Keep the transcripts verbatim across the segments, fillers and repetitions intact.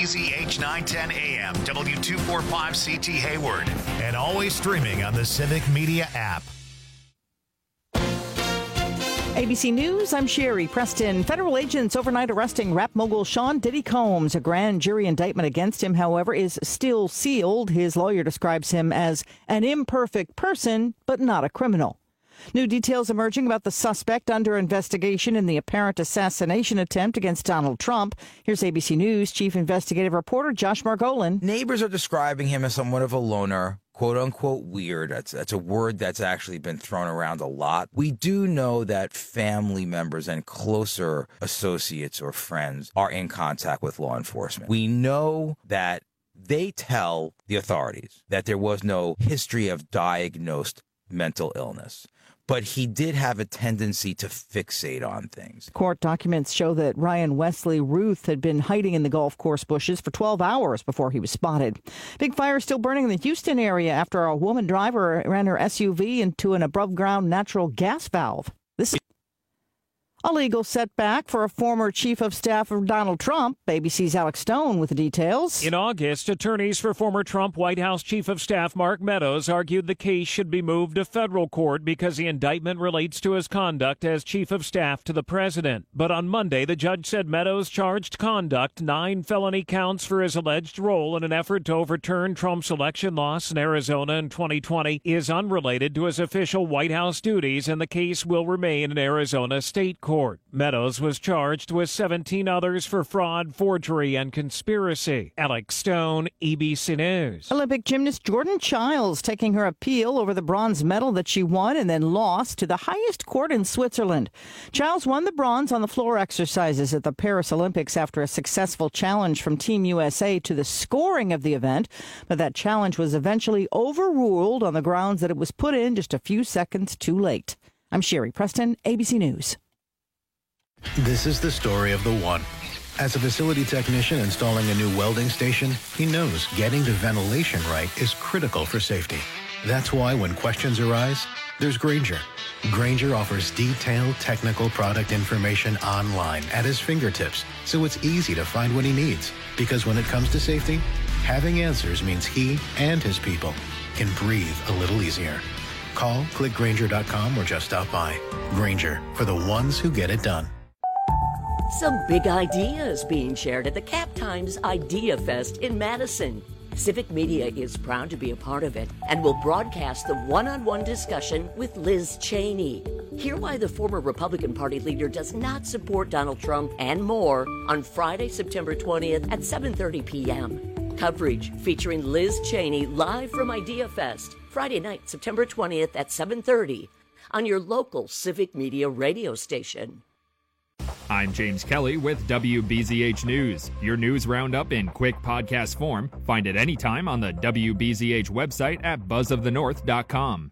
Z H nine ten A M, W two forty-five C T Hayward, and always streaming on the Civic Media app. A B C News, I'm Sherry Preston. Federal agents overnight arresting rap mogul Sean Diddy Combs. A grand jury indictment against him, however, is still sealed. His lawyer describes him as an imperfect person, but not a criminal. New details emerging about the suspect under investigation in the apparent assassination attempt against Donald Trump. Here's A B C News Chief Investigative Reporter Josh Margolin. Neighbors are describing him as somewhat of a loner, quote-unquote weird. That's, that's a word that's actually been thrown around a lot. We do know that family members and closer associates or friends are in contact with law enforcement. We know that they tell the authorities that there was no history of diagnosed mental illness, but he did have a tendency to fixate on things. Court documents show that Ryan Wesley Ruth had been hiding in the golf course bushes for twelve hours before he was spotted. Big fire still burning in the Houston area after a woman driver ran her S U V into an above-ground natural gas valve. This is a legal setback for a former chief of staff of Donald Trump. A B C's Alex Stone with the details. In August, attorneys for former Trump White House chief of staff Mark Meadows argued the case should be moved to federal court because the indictment relates to his conduct as chief of staff to the president. But on Monday, the judge said Meadows charged conduct, nine felony counts for his alleged role in an effort to overturn Trump's election loss in Arizona in twenty twenty, is unrelated to his official White House duties, and the case will remain in Arizona state court. Court. Meadows was charged with seventeen others for fraud, forgery, and conspiracy. Alex Stone, A B C News. Olympic gymnast Jordan Childs taking her appeal over the bronze medal that she won and then lost to the highest court in Switzerland. Childs won the bronze on the floor exercises at the Paris Olympics after a successful challenge from Team U S A to the scoring of the event, but that challenge was eventually overruled on the grounds that it was put in just a few seconds too late. I'm Sherry Preston, A B C News. This is the story of the one. As a facility technician installing a new welding station, he knows getting the ventilation right is critical for safety. That's why when questions arise, there's Grainger. Grainger offers detailed technical product information online at his fingertips, so it's easy to find what he needs. Because when it comes to safety, having answers means he and his people can breathe a little easier. Call, click Grainger dot com, or just stop by. Grainger, for the ones who get it done. Some big ideas being shared at the Cap Times Idea Fest in Madison. Civic Media is proud to be a part of it and will broadcast the one-on-one discussion with Liz Cheney. Hear why the former Republican Party leader does not support Donald Trump and more on Friday, September twentieth at seven thirty p.m. Coverage featuring Liz Cheney live from Idea Fest, Friday night, September twentieth at seven thirty on your local Civic Media radio station. I'm James Kelly with W B Z H News. Your news roundup in quick podcast form. Find it anytime on the W B Z H website at buzz of the north dot com.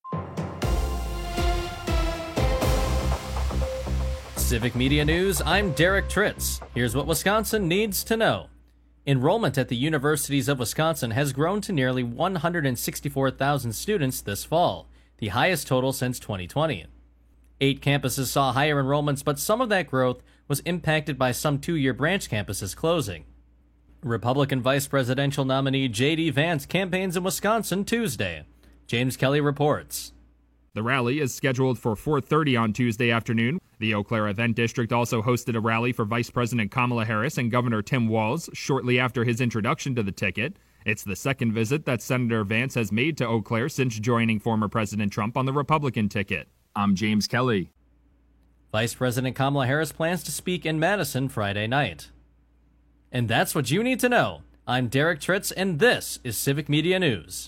Civic Media News, I'm Derek Tritz. Here's what Wisconsin needs to know. Enrollment at the universities of Wisconsin has grown to nearly one hundred sixty-four thousand students this fall, the highest total since twenty twenty. Eight campuses saw higher enrollments, but some of that growth was impacted by some two-year branch campuses closing. Republican vice presidential nominee J D. Vance campaigns in Wisconsin Tuesday. James Kelly reports. The rally is scheduled for four thirty on Tuesday afternoon. The Eau Claire Event District also hosted a rally for Vice President Kamala Harris and Governor Tim Walz shortly after his introduction to the ticket. It's the second visit that Senator Vance has made to Eau Claire since joining former President Trump on the Republican ticket. I'm James Kelly. Vice President Kamala Harris plans to speak in Madison Friday night. And that's what you need to know. I'm Derek Tritz, and this is Civic Media News.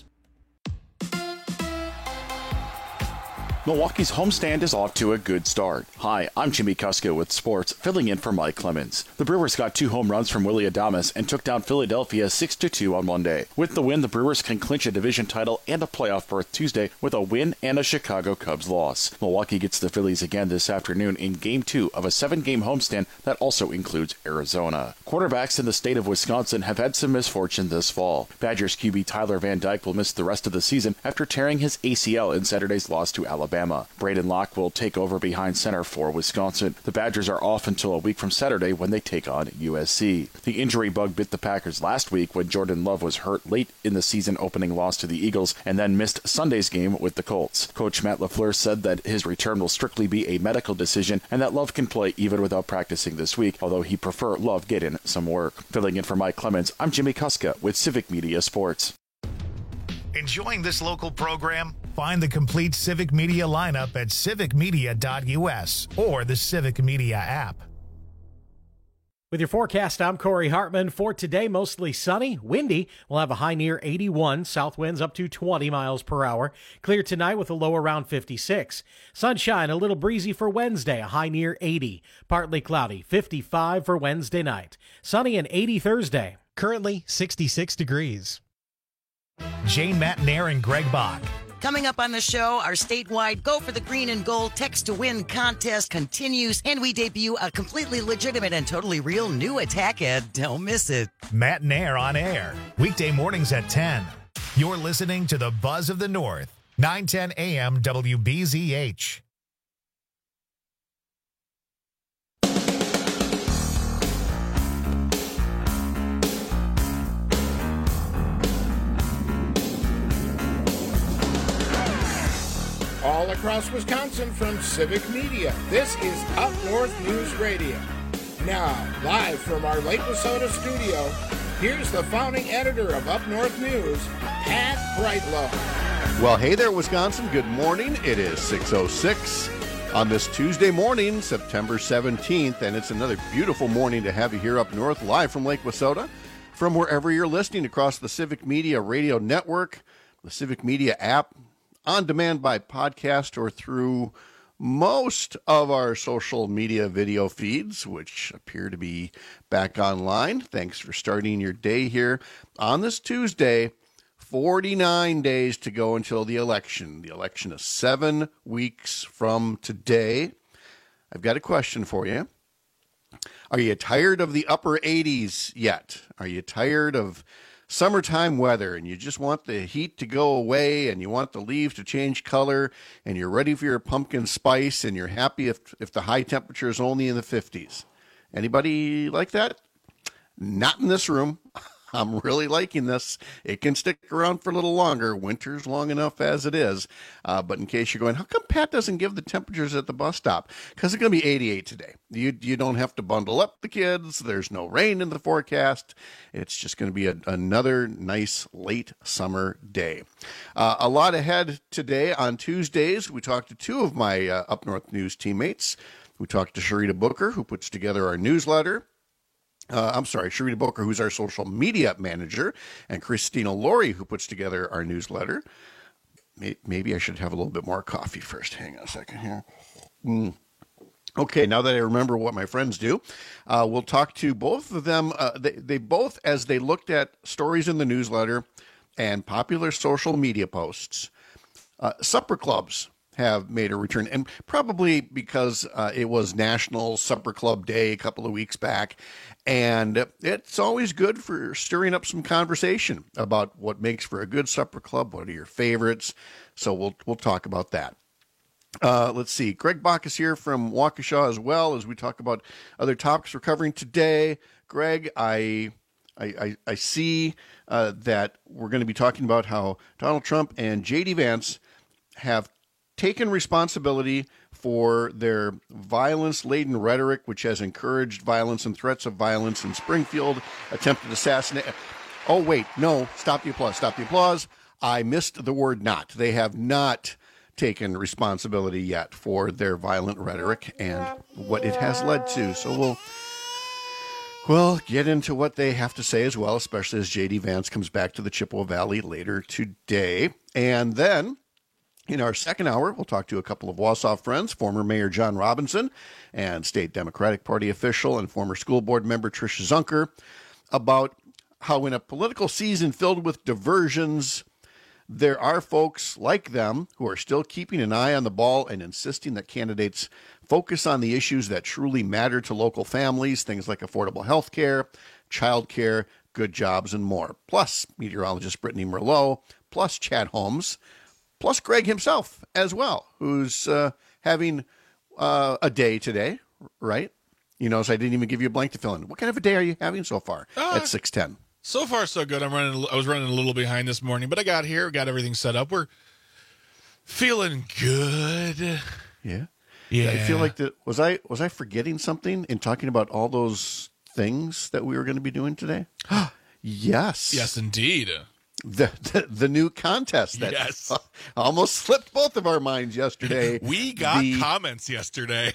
Milwaukee's homestand is off to a good start. Hi, I'm Jimmy Kuska with sports, filling in for Mike Clemens. The Brewers got two home runs from Willy Adames and took down Philadelphia six to two on Monday. With the win, the Brewers can clinch a division title and a playoff berth Tuesday with a win and a Chicago Cubs loss. Milwaukee gets the Phillies again this afternoon in Game two of a seven-game homestand that also includes Arizona. Quarterbacks in the state of Wisconsin have had some misfortune this fall. Badgers Q B Tyler Van Dyke will miss the rest of the season after tearing his A C L in Saturday's loss to Alabama. Alabama. Braden Locke will take over behind center for Wisconsin. The Badgers are off until a week from Saturday when they take on U S C. The injury bug bit the Packers last week when Jordan Love was hurt late in the season opening loss to the Eagles and then missed Sunday's game with the Colts. Coach Matt LaFleur said that his return will strictly be a medical decision and that Love can play even without practicing this week, although he prefer Love get in some work. Filling in for Mike Clemens, I'm Jimmy Kuska with Civic Media Sports. Enjoying this local program? Find the complete Civic Media lineup at civic media dot u s or the Civic Media app. With your forecast, I'm Corey Hartman. For today, mostly sunny, windy. We'll have a high near eighty-one, south winds up to twenty miles per hour. Clear tonight with a low around fifty-six. Sunshine, a little breezy for Wednesday, a high near eighty. Partly cloudy, fifty-five for Wednesday night. Sunny and eighty Thursday. Currently sixty-six degrees. Jane Matnair and Greg Bach. Coming up on the show, our statewide Go for the Green and Gold Text to Win contest continues, and we debut a completely legitimate and totally real new attack ad. Don't miss it. Matnair on air, weekday mornings at ten. You're listening to the Buzz of the North, nine ten A M W B Z H. All across Wisconsin from Civic Media, this is Up North News Radio. Now, live from our Lake Wissota studio, here's the founding editor of Up North News, Pat Brightlow. Well, hey there, Wisconsin. Good morning. It is six oh six on this Tuesday morning, September seventeenth, and it's another beautiful morning to have you here up north, live from Lake Wissota, from wherever you're listening across the Civic Media Radio Network, the Civic Media app, on demand by podcast or through most of our social media video feeds, which appear to be back online. Thanks for starting your day here on this Tuesday. forty-nine days to go until the election. The election is seven weeks from today. I've got a question for you. Are you tired of the upper eighties yet? Are you tired of summertime weather and you just want the heat to go away and you want the leaves to change color and you're ready for your pumpkin spice and you're happy if if the high temperature is only in the fifties? Anybody like that? Not in this room. I'm really liking this. It can stick around for a little longer. Winter's long enough as it is. Uh, but in case you're going, how come Pat doesn't give the temperatures at the bus stop? Because it's going to be eighty-eight today. You you don't have to bundle up the kids. There's no rain in the forecast. It's just going to be a, another nice late summer day. Uh, a lot ahead today on Tuesdays. We talked to two of my uh, Up North News teammates. We talked to Sharita Booker, who puts together our newsletter. Uh, I'm sorry, Sharita Booker, who's our social media manager, and Christina Laurie, who puts together our newsletter. Maybe I should have a little bit more coffee first. Hang on a second here. Mm. Okay, now that I remember what my friends do, uh, we'll talk to both of them. Uh, they, they both, as they looked at stories in the newsletter and popular social media posts, uh, supper clubs have made a return, and probably because uh, it was National Supper Club Day a couple of weeks back, and it's always good for stirring up some conversation about what makes for a good supper club, what are your favorites, so we'll we'll talk about that. Uh, let's see, Greg Bach is here from Waukesha as well as we talk about other topics we're covering today. Greg, I... I, I, I see uh, that we're going to be talking about how Donald Trump and J D Vance have taken responsibility for their violence-laden rhetoric, which has encouraged violence and threats of violence in Springfield, attempted assassination. Oh, wait, no, stop the applause, stop the applause. I missed the word not. They have not taken responsibility yet for their violent rhetoric and what it has led to. So we'll, we'll get into what they have to say as well, especially as J D Vance comes back to the Chippewa Valley later today. And then in our second hour, we'll talk to a couple of Wausau friends, former Mayor John Robinson and State Democratic Party official and former school board member Tricia Zunker, about how in a political season filled with diversions, there are folks like them who are still keeping an eye on the ball and insisting that candidates focus on the issues that truly matter to local families, things like affordable health care, child care, good jobs, and more. Plus, meteorologist Brittany Merlot, plus Chad Holmes, plus Greg himself as well, who's uh, having uh, a day today, right? You know, so I didn't even give you a blank to fill in. What kind of a day are you having so far uh, at six ten? So far, so good. I'm running. I was running a little behind this morning, but I got here, got everything set up. We're feeling good. Yeah. Yeah. I feel like that was I was I forgetting something in talking about all those things that we were going to be doing today? Yes. Yes, indeed. The, the the new contest that yes. almost slipped both of our minds yesterday. We got the, comments yesterday.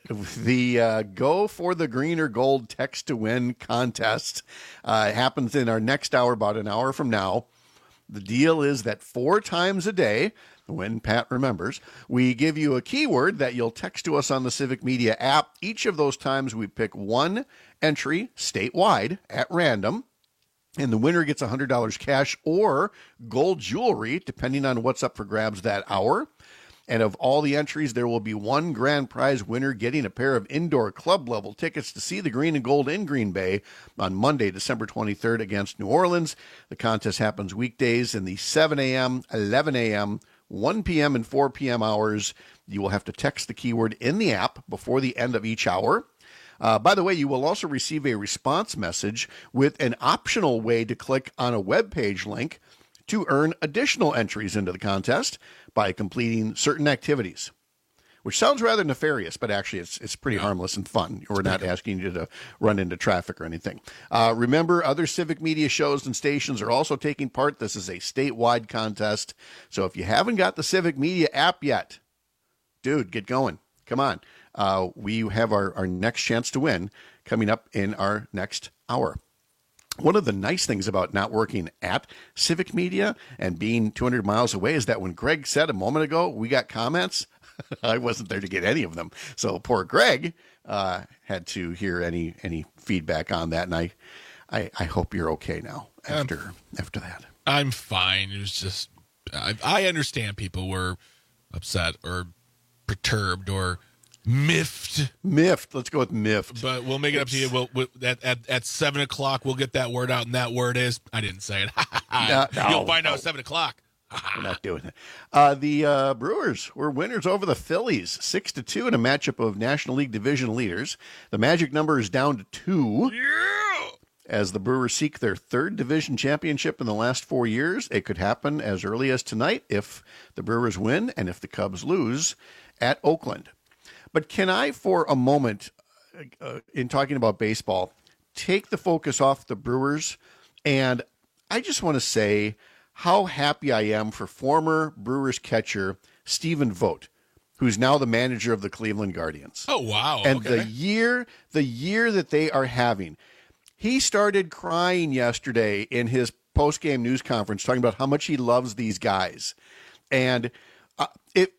The uh, Go for the Green or Gold Text to Win contest uh, happens in our next hour, about an hour from now. The deal is that four times a day, when Pat remembers, we give you a keyword that you'll text to us on the Civic Media app. Each of those times we pick one entry statewide at random, and the winner gets one hundred dollars cash or gold jewelry, depending on what's up for grabs that hour. And of all the entries, there will be one grand prize winner getting a pair of indoor club-level tickets to see the Green and Gold in Green Bay on Monday, December twenty-third against New Orleans. The contest happens weekdays in the seven a.m., eleven a.m., one p.m., and four p.m. hours. You will have to text the keyword in the app before the end of each hour. Uh, by the way, you will also receive a response message with an optional way to click on a web page link to earn additional entries into the contest by completing certain activities, which sounds rather nefarious, but actually it's it's pretty harmless and fun. We're not asking you to run into traffic or anything. Uh, remember, other Civic Media shows and stations are also taking part. This is a statewide contest. So if you haven't got the Civic Media app yet, dude, get going. Come on. Uh, we have our, our next chance to win coming up in our next hour. One of the nice things about not working at Civic Media and being two hundred miles away is that when Greg said a moment ago, we got comments, I wasn't there to get any of them. So poor Greg uh, had to hear any any feedback on that. And I, I, I hope you're okay now after um, after that. I'm fine. It was just, I, I understand people were upset or perturbed or miffed. Miffed. Let's go with miffed. But we'll make it up to you. We'll, we'll at, at at seven o'clock. We'll get that word out, and that word is I didn't say it. no, no, You'll find no. out at seven o'clock. We're not doing it. Uh, the uh, Brewers were winners over the Phillies, six to two in a matchup of National League division leaders. The magic number is down to two. Yeah. As the Brewers seek their third division championship in the last four years, it could happen as early as tonight if the Brewers win and if the Cubs lose at Oakland. But can I, for a moment, uh, in talking about baseball, take the focus off the Brewers? And I just want to say how happy I am for former Brewers catcher Stephen Vogt, who's now the manager of the Cleveland Guardians. Oh, wow. And okay. the year, the year that they are having, he started crying yesterday in his post-game news conference talking about how much he loves these guys. And uh, it.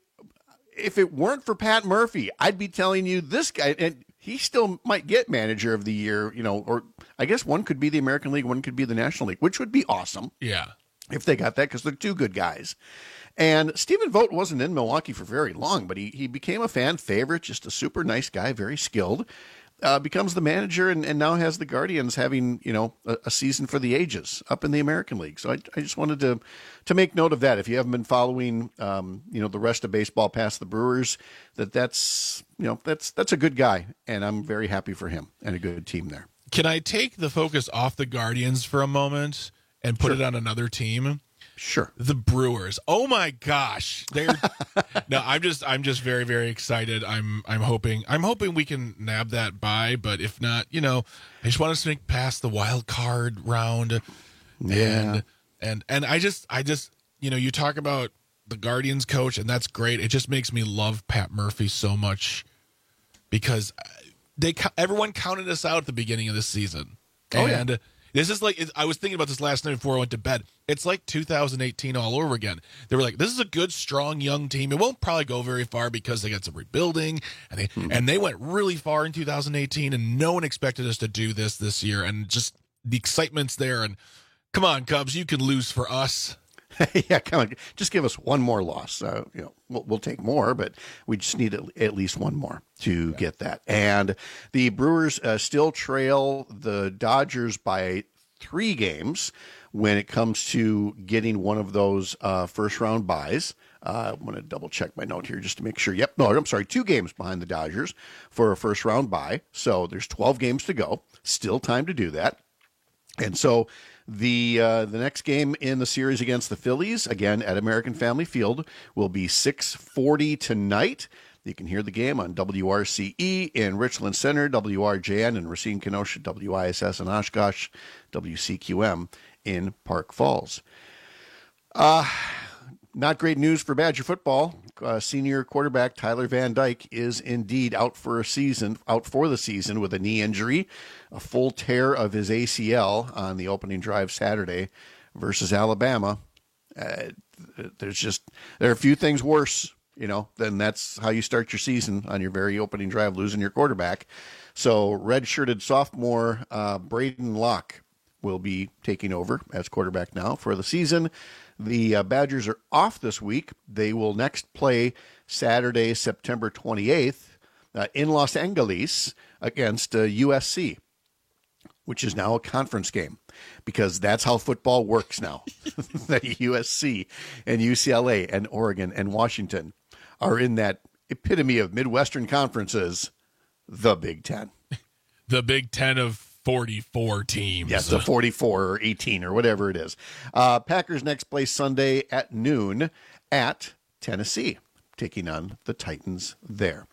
If it weren't for Pat Murphy, I'd be telling you this guy, and he still might get manager of the year, you know, or I guess one could be the American League, one could be the National League, which would be awesome. Yeah. If they got that, because they're two good guys. And Stephen Vogt wasn't in Milwaukee for very long, but he, he became a fan favorite, just a super nice guy, very skilled. Uh, becomes the manager and, and now has the Guardians having, you know, a, a season for the ages up in the American League. So I, I just wanted to to make note of that. If you haven't been following, um, you know, the rest of baseball past the Brewers, that that's, you know, that's that's a good guy. And I'm very happy for him and a good team there. Can I take the focus off the Guardians for a moment and put Sure. it on another team? Sure. The Brewers. Oh my gosh. They're no, I'm just I'm just very, very excited. I'm I'm hoping I'm hoping we can nab that bye, but if not, you know, I just want us to make past the wild card round. Yeah. And and and I just I just you know, you talk about the Guardians coach and that's great. It just makes me love Pat Murphy so much because they everyone counted us out at the beginning of the season. Oh, and yeah. This is like, I was thinking about this last night before I went to bed. It's like two thousand eighteen all over again. They were like, this is a good, strong, young team. It won't probably go very far because they got some rebuilding. And they hmm. and they went really far in two thousand eighteen, and no one expected us to do this this year. And just the excitement's there. And come on, Cubs, you can lose for us. yeah, come on. Just give us one more loss. Uh, you know, we'll, we'll take more, but we just need at, at least one more to yeah. get that. And the Brewers uh, still trail the Dodgers by three games when it comes to getting one of those uh, first-round buys. Uh, I'm going to double-check my note here just to make sure. Yep, no, I'm sorry, two games behind the Dodgers for a first-round buy. So there's twelve games to go. Still time to do that. And so the uh, the next game in the series against the Phillies, again at American Family Field, will be six forty tonight. You can hear the game on W R C E in Richland Center, W R J N in Racine, Kenosha, W I S S in Oshkosh, W C Q M in Park Falls. Uh, not great news for Badger football. Uh, senior quarterback Tyler Van Dyke is indeed out for a season, out for the season with a knee injury, a full tear of his A C L on the opening drive Saturday versus Alabama. Uh, there's just there are a few things worse. You know, then that's how you start your season on your very opening drive, losing your quarterback. So red-shirted sophomore uh, Braden Locke will be taking over as quarterback now for the season. The uh, Badgers are off this week. They will next play Saturday, September twenty-eighth uh, in Los Angeles against uh, U S C, which is now a conference game because that's how football works now. That U S C and U C L A and Oregon and Washington are in that epitome of Midwestern conferences, the Big Ten. The Big Ten of forty-four teams. Yes, the forty-four or eighteen or whatever it is. Uh, Packers next play Sunday at noon at Tennessee, taking on the Titans there.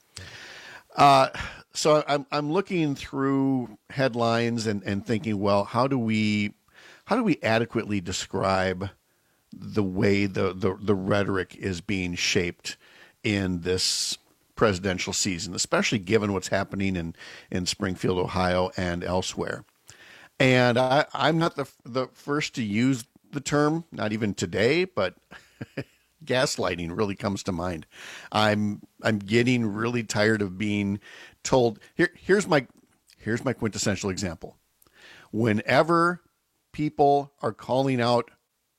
Uh, so I'm I'm looking through headlines and, and thinking, well, how do we how do we adequately describe the way the, the, the rhetoric is being shaped in this presidential season, especially given what's happening in, in Springfield, Ohio, and elsewhere. And I, I'm not the the first to use the term, not even today, but gaslighting really comes to mind. I'm I'm getting really tired of being told. Here here's my here's my quintessential example. Whenever people are calling out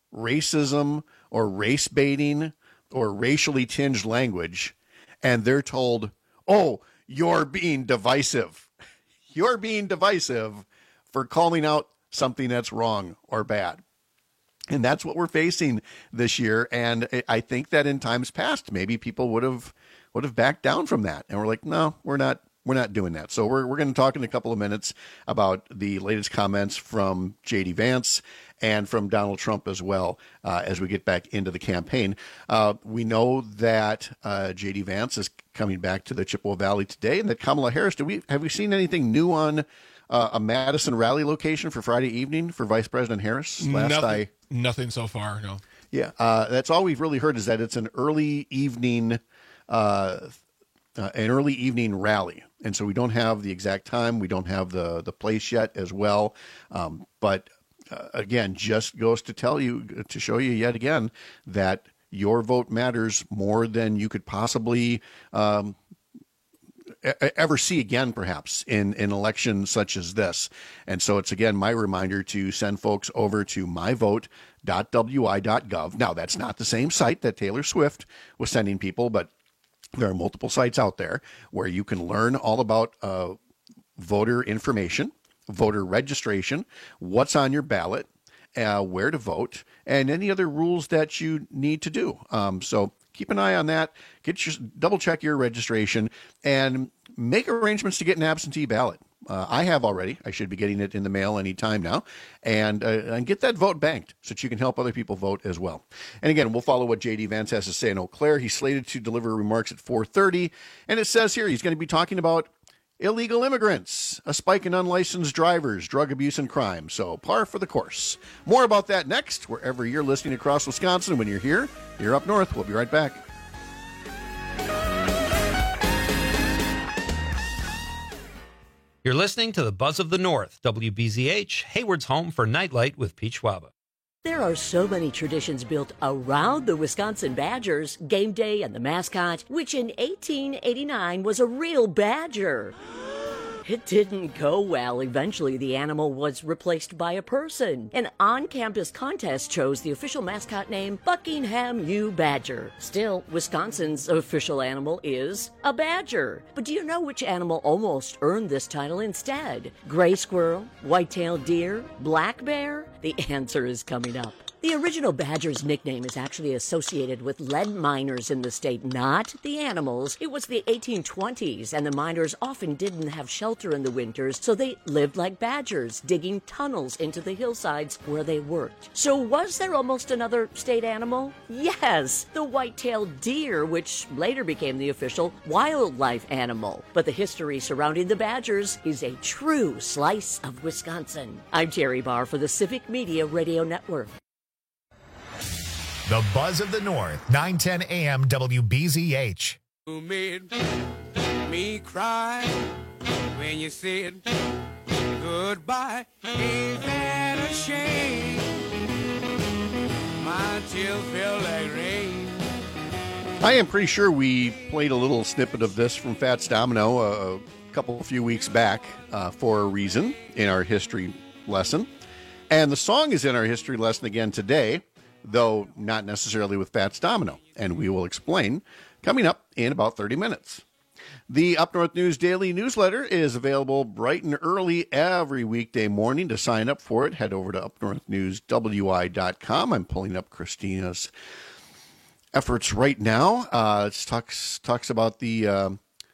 racism or race baiting or racially tinged language, and they're told, oh, you're being divisive. You're being divisive for calling out something that's wrong or bad. And that's what we're facing this year. And I think that in times past, maybe people would have would have backed down from that. And we're like, no, we're not. We're not doing that. So we're we're going to talk in a couple of minutes about the latest comments from J D Vance and from Donald Trump as well uh, as we get back into the campaign. Uh, we know that uh, J D Vance is coming back to the Chippewa Valley today, and that Kamala Harris. Do we have we seen anything new on uh, a Madison rally location for Friday evening for Vice President Harris? Last nothing, I nothing so far. No. Yeah, uh, that's all we've really heard is that it's an early evening. Uh, Uh, an early evening rally. And so we don't have the exact time. We don't have the, the place yet as well. Um, but uh, again, just goes to tell you, to show you yet again, that your vote matters more than you could possibly um, ever see again, perhaps, in an election such as this. And so it's, again, my reminder to send folks over to my vote dot w i dot gov. Now, that's not the same site that Taylor Swift was sending people, but there are multiple sites out there where you can learn all about uh, voter information, voter registration, what's on your ballot, uh, where to vote, and any other rules that you need to do. Um, so keep an eye on that. Get your double check your registration and make arrangements to get an absentee ballot. Uh, I have already. I should be getting it in the mail any time now. And, uh, and get that vote banked so that you can help other people vote as well. And again, we'll follow what J D Vance has to say in Eau Claire. He's slated to deliver remarks at four thirty. And it says here he's going to be talking about illegal immigrants, a spike in unlicensed drivers, drug abuse, and crime. So par for the course. More about that next, wherever you're listening across Wisconsin. When you're here, you're up north. We'll be right back. You're listening to the Buzz of the North, W B Z H, Hayward's home for Nightlight with Pete Schwaba. There are so many traditions built around the Wisconsin Badgers, game day and the mascot, which in eighteen eighty-nine was a real badger. It didn't go well. Eventually, the animal was replaced by a person. An on-campus contest chose the official mascot name Buckingham U. Badger. Still, Wisconsin's official animal is a badger. But do you know which animal almost earned this title instead? Gray squirrel, white-tailed deer, black bear? The answer is coming up. The original badger's nickname is actually associated with lead miners in the state, not the animals. It was the eighteen twenties, and the miners often didn't have shelter in the winters, so they lived like badgers, digging tunnels into the hillsides where they worked. So was there almost another state animal? Yes, the white-tailed deer, which later became the official wildlife animal. But the history surrounding the badgers is a true slice of Wisconsin. I'm Terry Barr for the Civic Media Radio Network. The Buzz of the North, nine ten A M W B Z H. You made me cry when you said goodbye. Ain't that a shame? My tears feel like rain. I am pretty sure we played a little snippet of this from Fats Domino a couple, a few weeks back uh, for a reason in our history lesson. And the song is in our history lesson again today, though not necessarily with Fats Domino, and we will explain coming up in about thirty minutes. The Up North News Daily Newsletter is available bright and early every weekday morning. To sign up for it, head over to up north news w i dot com. I'm pulling up Christina's efforts right now. Uh, it talks, talks about the, uh,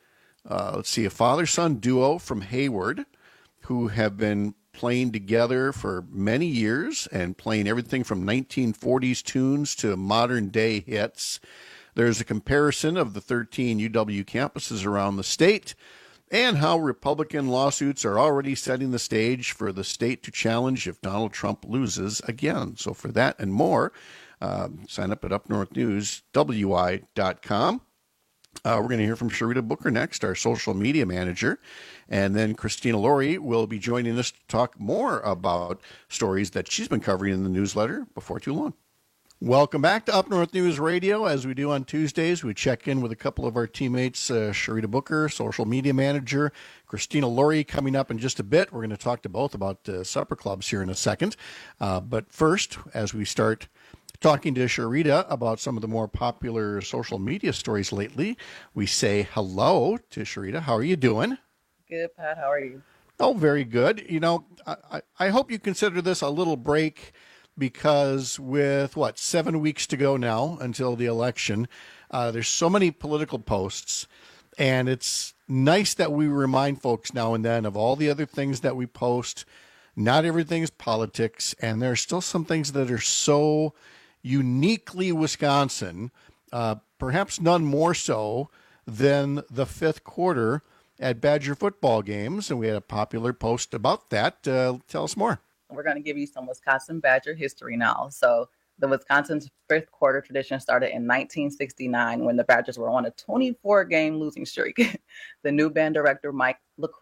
uh, let's see, a father-son duo from Hayward who have been playing together for many years and playing everything from nineteen forties tunes to modern day hits. There's a comparison of the thirteen U W campuses around the state and how Republican lawsuits are already setting the stage for the state to challenge if Donald Trump loses again. So for that and more, uh, sign up at up north news w i dot com. Uh, we're going to hear from Sharita Booker next, our social media manager. And then Christina Laurie will be joining us to talk more about stories that she's been covering in the newsletter before too long. Welcome back to Up North News Radio. As we do on Tuesdays, we check in with a couple of our teammates, uh, Sharita Booker, social media manager, Christina Laurie, coming up in just a bit. We're going to talk to both about uh, supper clubs here in a second. Uh, but first, as we start talking to Sharita about some of the more popular social media stories lately, we say hello to Sharita. How are you doing? Good, Pat. How are you? Oh, very good. You know, I, I hope you consider this a little break because with, what, seven weeks to go now until the election, uh, there's so many political posts, and it's nice that we remind folks now and then of all the other things that we post. Not everything's politics, and there are still some things that are so uniquely Wisconsin, uh, perhaps none more so than the fifth quarter at Badger football games. And we had a popular post about that. Uh, tell us more. We're going to give you some Wisconsin Badger history now. So the Wisconsin's fifth quarter tradition started in nineteen sixty-nine when the Badgers were on a twenty-four game losing streak. The new band director, Mike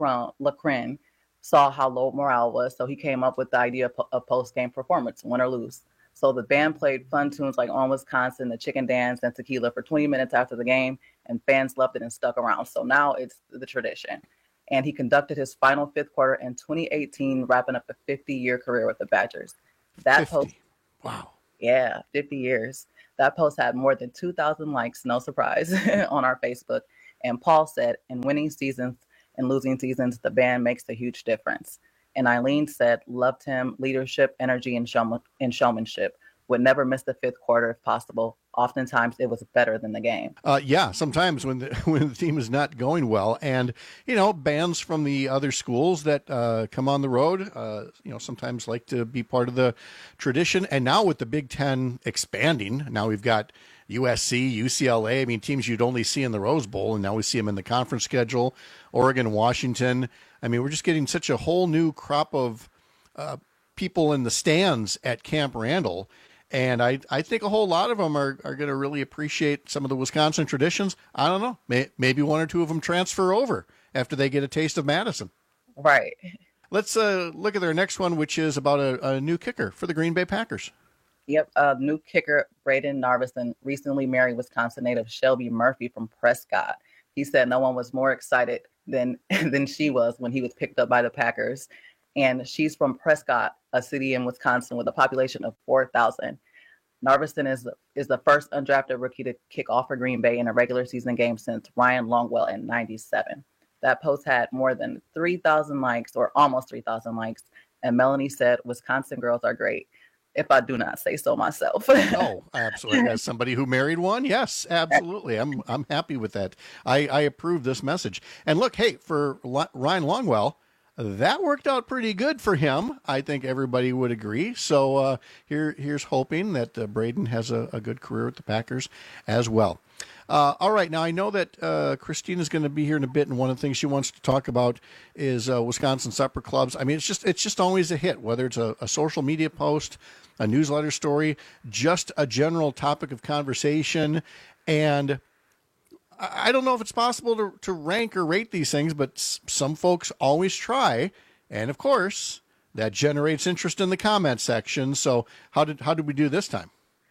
Lacrin, saw how low morale was, so he came up with the idea of a post-game performance, win or lose. So the band played fun tunes like On Wisconsin, The Chicken Dance, and Tequila for twenty minutes after the game, and fans loved it and stuck around. So now it's the tradition. And he conducted his final fifth quarter in twenty eighteen, wrapping up a fifty-year career with the Badgers. That fifty. Post, wow. Yeah, fifty years. That post had more than two thousand likes, no surprise, on our Facebook. And Paul said, in winning seasons and losing seasons, the band makes a huge difference. And Eileen said, loved him, leadership, energy, and, showman- and showmanship. Would never miss the fifth quarter if possible. Oftentimes, it was better than the game. Uh, yeah, sometimes when the, when the team is not going well. And, you know, bands from the other schools that uh, come on the road, uh, you know, sometimes like to be part of the tradition. And now with the Big Ten expanding, now we've got U S C, U C L A, I mean, teams you'd only see in the Rose Bowl, and now we see them in the conference schedule, Oregon, Washington. I mean, we're just getting such a whole new crop of uh, people in the stands at Camp Randall. And I, I think a whole lot of them are, are going to really appreciate some of the Wisconsin traditions. I don't know. May, maybe one or two of them transfer over after they get a taste of Madison. Right. Let's uh, look at their next one, which is about a, a new kicker for the Green Bay Packers. Yep. Uh, new kicker, Braden Narveson, recently married Wisconsin native Shelby Murphy from Prescott. He said no one was more excited than than she was when he was picked up by the Packers. And she's from Prescott, a city in Wisconsin with a population of four thousand. Narveston is is the first undrafted rookie to kick off for Green Bay in a regular season game since Ryan Longwell in ninety-seven. That post had more than three thousand likes, or almost three thousand likes. And Melanie said, Wisconsin girls are great, if I do not say so myself. Oh, absolutely. As somebody who married one, yes, absolutely. I'm I'm happy with that. I, I approve this message. And look, hey, for L- Ryan Longwell, that worked out pretty good for him. I think everybody would agree. So uh, here here's hoping that uh, Braden has a, a good career with the Packers as well. Uh, all right. Now, I know that uh, Christina's going to be here in a bit, and one of the things she wants to talk about is uh, Wisconsin Supper Clubs. I mean, it's just it's just always a hit, whether it's a, a social media post, a newsletter story, just a general topic of conversation. And I don't know if it's possible to, to rank or rate these things, but s- some folks always try. And, of course, that generates interest in the comment section. So how did how did we do this time?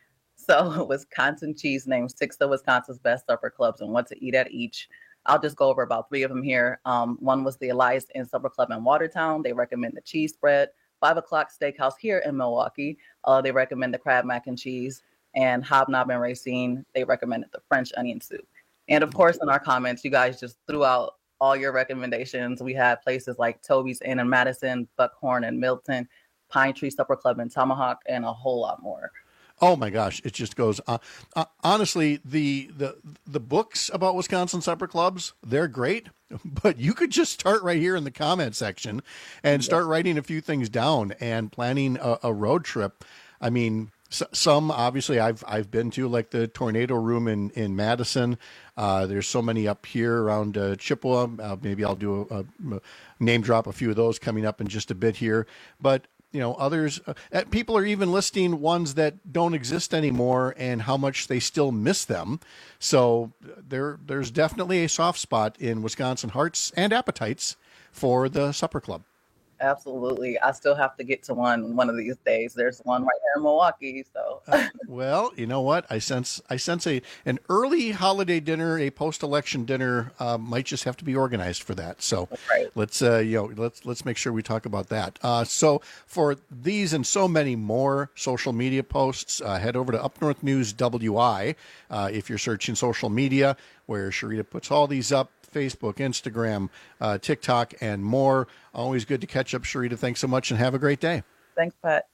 So Wisconsin Cheese named six of Wisconsin's best supper clubs and what to eat at each. I'll just go over about three of them here. Um, one was the Elias Inn Supper Club in Watertown. They recommend the cheese spread. Five O'Clock Steakhouse here in Milwaukee. Uh, they recommend the crab mac and cheese. And Hobnob and Racine, they recommended the French onion soup. And of course, in our comments, you guys just threw out all your recommendations. We had places like Toby's Inn in Madison, Buckhorn in Milton, Pine Tree Supper Club in Tomahawk, and a whole lot more. Oh my gosh, it just goes on. Uh, honestly, the, the the books about Wisconsin supper clubs, they're great, but you could just start right here in the comment section and start writing a few things down and planning a, a road trip. I mean, s- some obviously I've I've been to, like the Tornado Room in in Madison. Uh, there's so many up here around uh, Chippewa. Uh, maybe I'll do a, a name drop a few of those coming up in just a bit here, but. You know, others, uh, people are even listing ones that don't exist anymore and how much they still miss them. So there, there's definitely a soft spot in Wisconsin hearts and appetites for the supper club. Absolutely. I still have to get to one one of these days. There's one right here in Milwaukee. So, uh, well, you know what? I sense I sense a an early holiday dinner, a post-election dinner uh, might just have to be organized for that. So right. let's uh, you know let's let's make sure we talk about that. Uh, so for these and so many more social media posts, uh, head over to Up North News W I uh, if you're searching social media, where Sharita puts all these up. Facebook, Instagram, uh, TikTok, and more. Always good to catch up, Sharita. Thanks so much and have a great day. Thanks, Pat.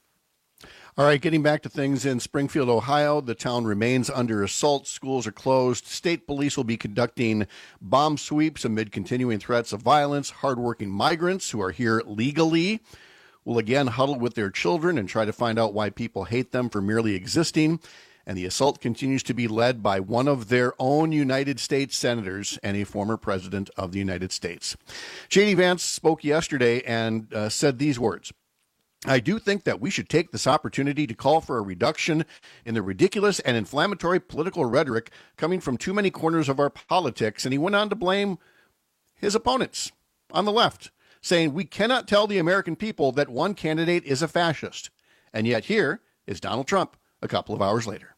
All right, getting back to things in Springfield, Ohio, the town remains under assault. Schools are closed. State police will be conducting bomb sweeps amid continuing threats of violence. Hardworking migrants who are here legally will again huddle with their children and try to find out why people hate them for merely existing. And the assault continues to be led by one of their own United States senators and a former president of the United States. J D Vance spoke yesterday and uh, said these words. I do think that we should take this opportunity to call for a reduction in the ridiculous and inflammatory political rhetoric coming from too many corners of our politics. And he went on to blame his opponents on the left, saying we cannot tell the American people that one candidate is a fascist. And yet here is Donald Trump a couple of hours later.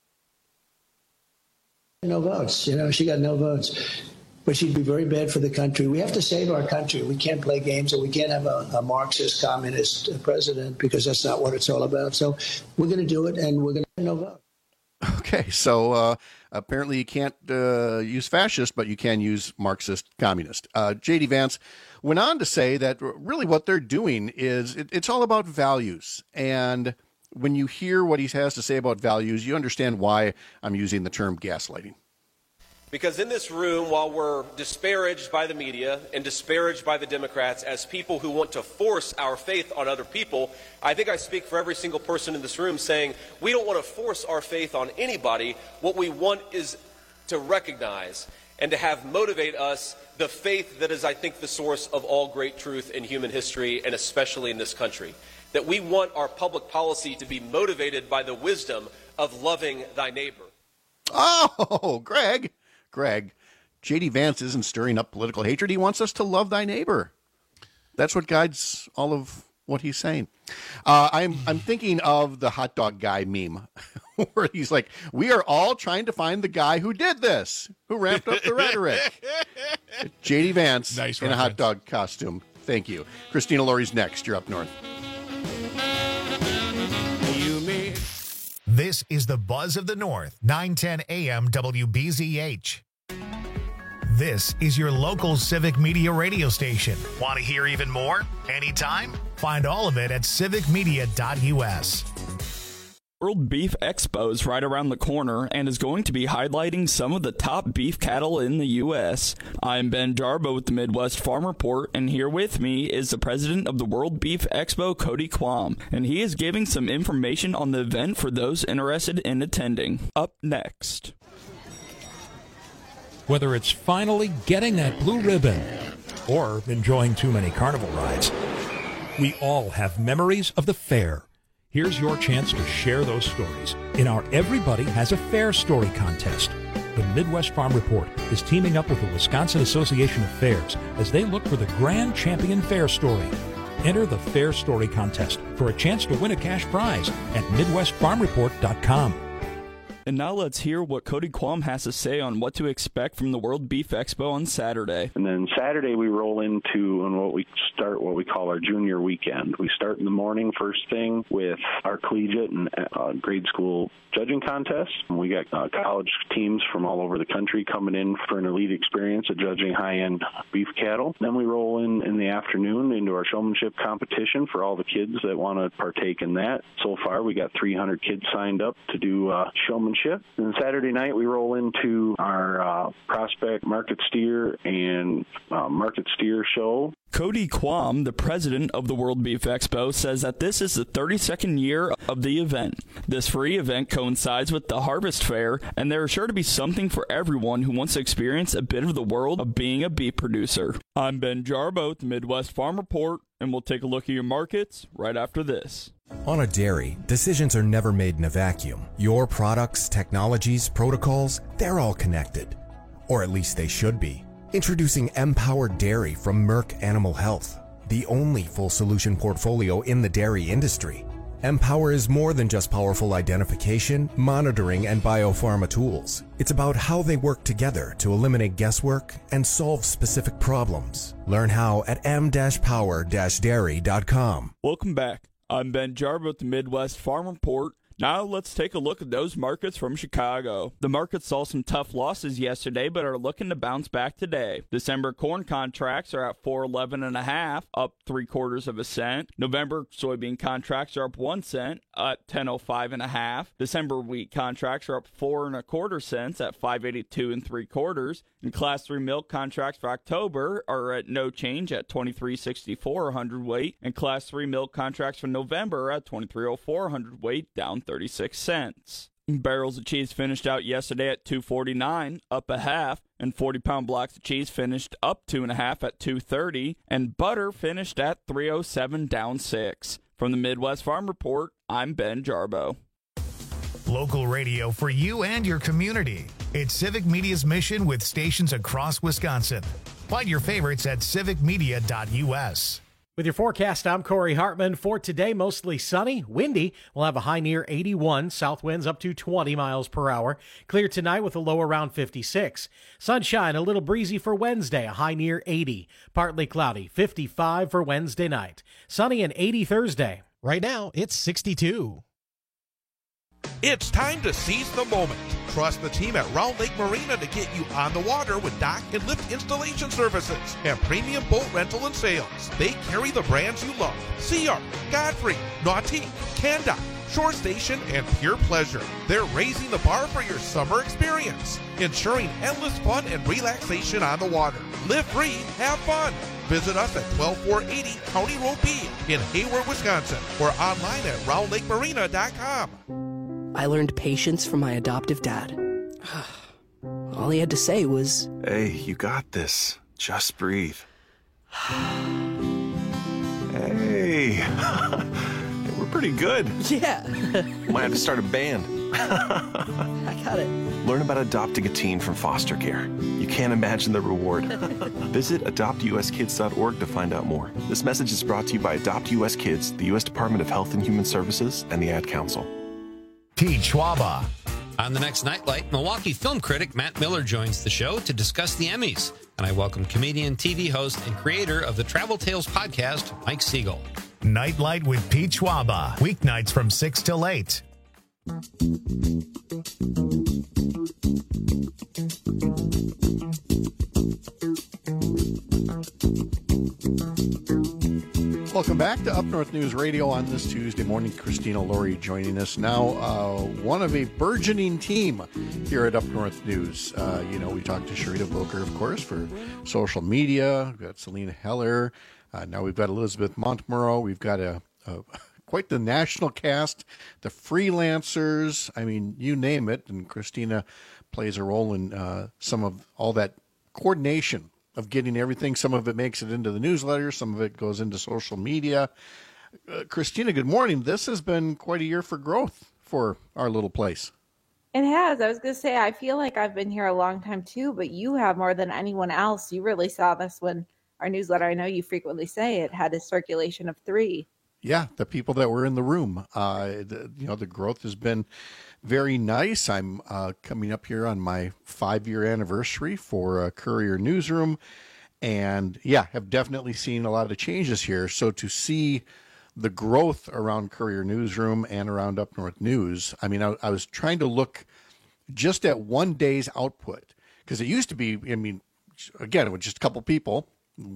No votes. You know, she got no votes. But she'd be very bad for the country. We have to save our country. We can't play games, and we can't have a, a Marxist, communist president, because that's not what it's all about. So we're going to do it, and we're going to no vote. Okay, so uh, apparently you can't uh, use fascist, but you can use Marxist, communist. Uh, J D Vance went on to say that really what they're doing is it, it's all about values. And when you hear what he has to say about values, you understand why I'm using the term gaslighting. Because in this room, while we're disparaged by the media and disparaged by the Democrats as people who want to force our faith on other people, I think I speak for every single person in this room saying we don't want to force our faith on anybody. What we want is to recognize and to have motivate us the faith that is, I think, the source of all great truth in human history, and especially in this country. That we want our public policy to be motivated by the wisdom of loving thy neighbor. Oh, Greg. Greg, J D Vance isn't stirring up political hatred. He wants us to love thy neighbor. That's what guides all of what he's saying. Uh, I'm I'm thinking of the hot dog guy meme, where he's like, we are all trying to find the guy who did this, who ramped up the rhetoric. J D Vance nice in reference. a hot dog costume. Thank you. Christina Laurie's next. You're up north. This is the Buzz of the North, nine ten A M W B Z H. This is your local civic media radio station. Want to hear even more? Anytime? Find all of it at civic media dot U S. World Beef Expo is right around the corner and is going to be highlighting some of the top beef cattle in the U S. I'm Ben Jarbo with the Midwest Farm Report, and here with me is the president of the World Beef Expo, Cody Quam, and he is giving some information on the event for those interested in attending. Up next. Whether it's finally getting that blue ribbon or enjoying too many carnival rides, we all have memories of the fair. Here's your chance to share those stories in our Everybody Has a Fair Story contest. The Midwest Farm Report is teaming up with the Wisconsin Association of Fairs as they look for the grand champion fair story. Enter the Fair Story contest for a chance to win a cash prize at midwest farm report dot com. And now let's hear what Cody Quam has to say on what to expect from the World Beef Expo on Saturday. And then Saturday we roll into and what we start what we call our junior weekend. We start in the morning first thing with our collegiate and uh, grade school judging contests. We got uh, college teams from all over the country coming in for an elite experience of judging high-end beef cattle. Then we roll in in the afternoon into our showmanship competition for all the kids that want to partake in that. So far we got three hundred kids signed up to do uh, showmanship. And Saturday night, we roll into our uh, prospect market steer and uh, market steer show. Cody Quam, the president of the World Beef Expo, says that this is the thirty-second year of the event. This free event coincides with the Harvest Fair, and there is sure to be something for everyone who wants to experience a bit of the world of being a beef producer. I'm Ben Jarbo with the Midwest Farm Report, and we'll take a look at your markets right after this. On a dairy, decisions are never made in a vacuum. Your products, technologies, protocols, they're all connected. Or at least they should be. Introducing Empower Dairy from Merck Animal Health, the only full solution portfolio in the dairy industry. Empower is more than just powerful identification, monitoring, and biopharma tools. It's about how they work together to eliminate guesswork and solve specific problems. Learn how at m dash power dash dairy dot com. Welcome back. I'm Ben Jarbo with the Midwest Farm Report. Now let's take a look at those markets from Chicago. The market saw some tough losses yesterday, but are looking to bounce back today. December corn contracts are at four eleven and a half, up three quarters of a cent. November soybean contracts are up one cent at ten oh five and a half. December wheat contracts are up four and a quarter cents at five eighty-two and three quarters. And class three milk contracts for October are at no change at twenty-three sixty-four a hundredweight, and class three milk contracts for November at twenty-three oh four a hundredweight, down thirty-six cents. Barrels of cheese finished out yesterday at two forty-nine, up a half, and forty pound blocks of cheese finished up two and a half at two thirty, and butter finished at three oh seven, down six. From the Midwest Farm Report, I'm Ben Jarbo. Local radio for you and your community. It's Civic Media's mission with stations across Wisconsin. Find your favorites at civic media dot U S. With your forecast, I'm Corey Hartman. For today, mostly sunny, windy. We'll have a high near eighty-one, south winds up to twenty miles per hour. Clear tonight with a low around fifty-six. Sunshine, a little breezy for Wednesday, a high near eighty. Partly cloudy, fifty-five for Wednesday night. Sunny and eighty Thursday. Right now, it's sixty-two. It's time to seize the moment. Trust the team at Round Lake Marina to get you on the water with dock and lift installation services and premium boat rental and sales. They carry the brands you love: Sea Ark, Godfrey, Nautique, Canda, Shore Station, and Pure Pleasure. They're raising the bar for your summer experience, ensuring endless fun and relaxation on the water. Live free, have fun. Visit us at twelve four eighty County Road B in Hayward, Wisconsin, or online at round lake marina dot com. I learned patience from my adoptive dad. All he had to say was, "Hey, you got this. Just breathe." Hey, we're pretty good. Yeah. Might have to start a band. I got it. Learn about adopting a teen from foster care. You can't imagine the reward. Visit adopt u s kids dot org to find out more. This message is brought to you by Adopt U S Kids, the U S Department of Health and Human Services, and the Ad Council. Pete Schwaba. On the next Nightlight, Milwaukee film critic Matt Miller joins the show to discuss the Emmys. And I welcome comedian, T V host, and creator of the Travel Tales podcast, Mike Siegel. Nightlight with Pete Schwaba. Weeknights from six till eight. Welcome back to Up North News Radio on this Tuesday morning. Christina Laurie joining us now, uh, one of a burgeoning team here at Up North News. Uh, you know, we talked to Sharita Booker, of course, for social media. We've got Selena Heller. Uh, now we've got Elizabeth Montmorrow. We've got a, a quite the national cast, the freelancers. I mean, you name it. And Christina plays a role in uh, some of all that coordination of getting everything. Some of it makes it into the newsletter. Some of it goes into social media. Uh, Christina, good morning. This has been quite a year for growth for our little place. It has. I was going to say, I feel like I've been here a long time too, but you have more than anyone else. You really saw this when our newsletter, I know you frequently say it, had a circulation of three. Yeah, the people that were in the room. Uh, the, you know, the growth has been very nice. I'm uh, coming up here on my five-year anniversary for uh, Courier Newsroom, and yeah, have definitely seen a lot of changes here. So to see the growth around Courier Newsroom and around Up North News, I mean, I, I was trying to look just at one day's output, because it used to be, I mean, again, it was just a couple people.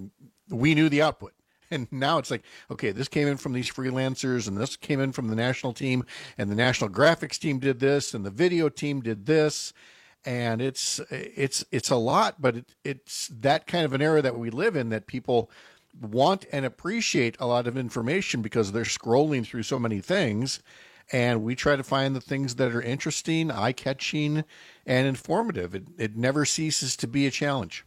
We knew the output. And now it's like, okay, this came in from these freelancers, and this came in from the national team, and the national graphics team did this, and the video team did this, and it's it's it's a lot, but it, it's that kind of an era that we live in, that people want and appreciate a lot of information because they're scrolling through so many things, and we try to find the things that are interesting, eye-catching, and informative. It it never ceases to be a challenge.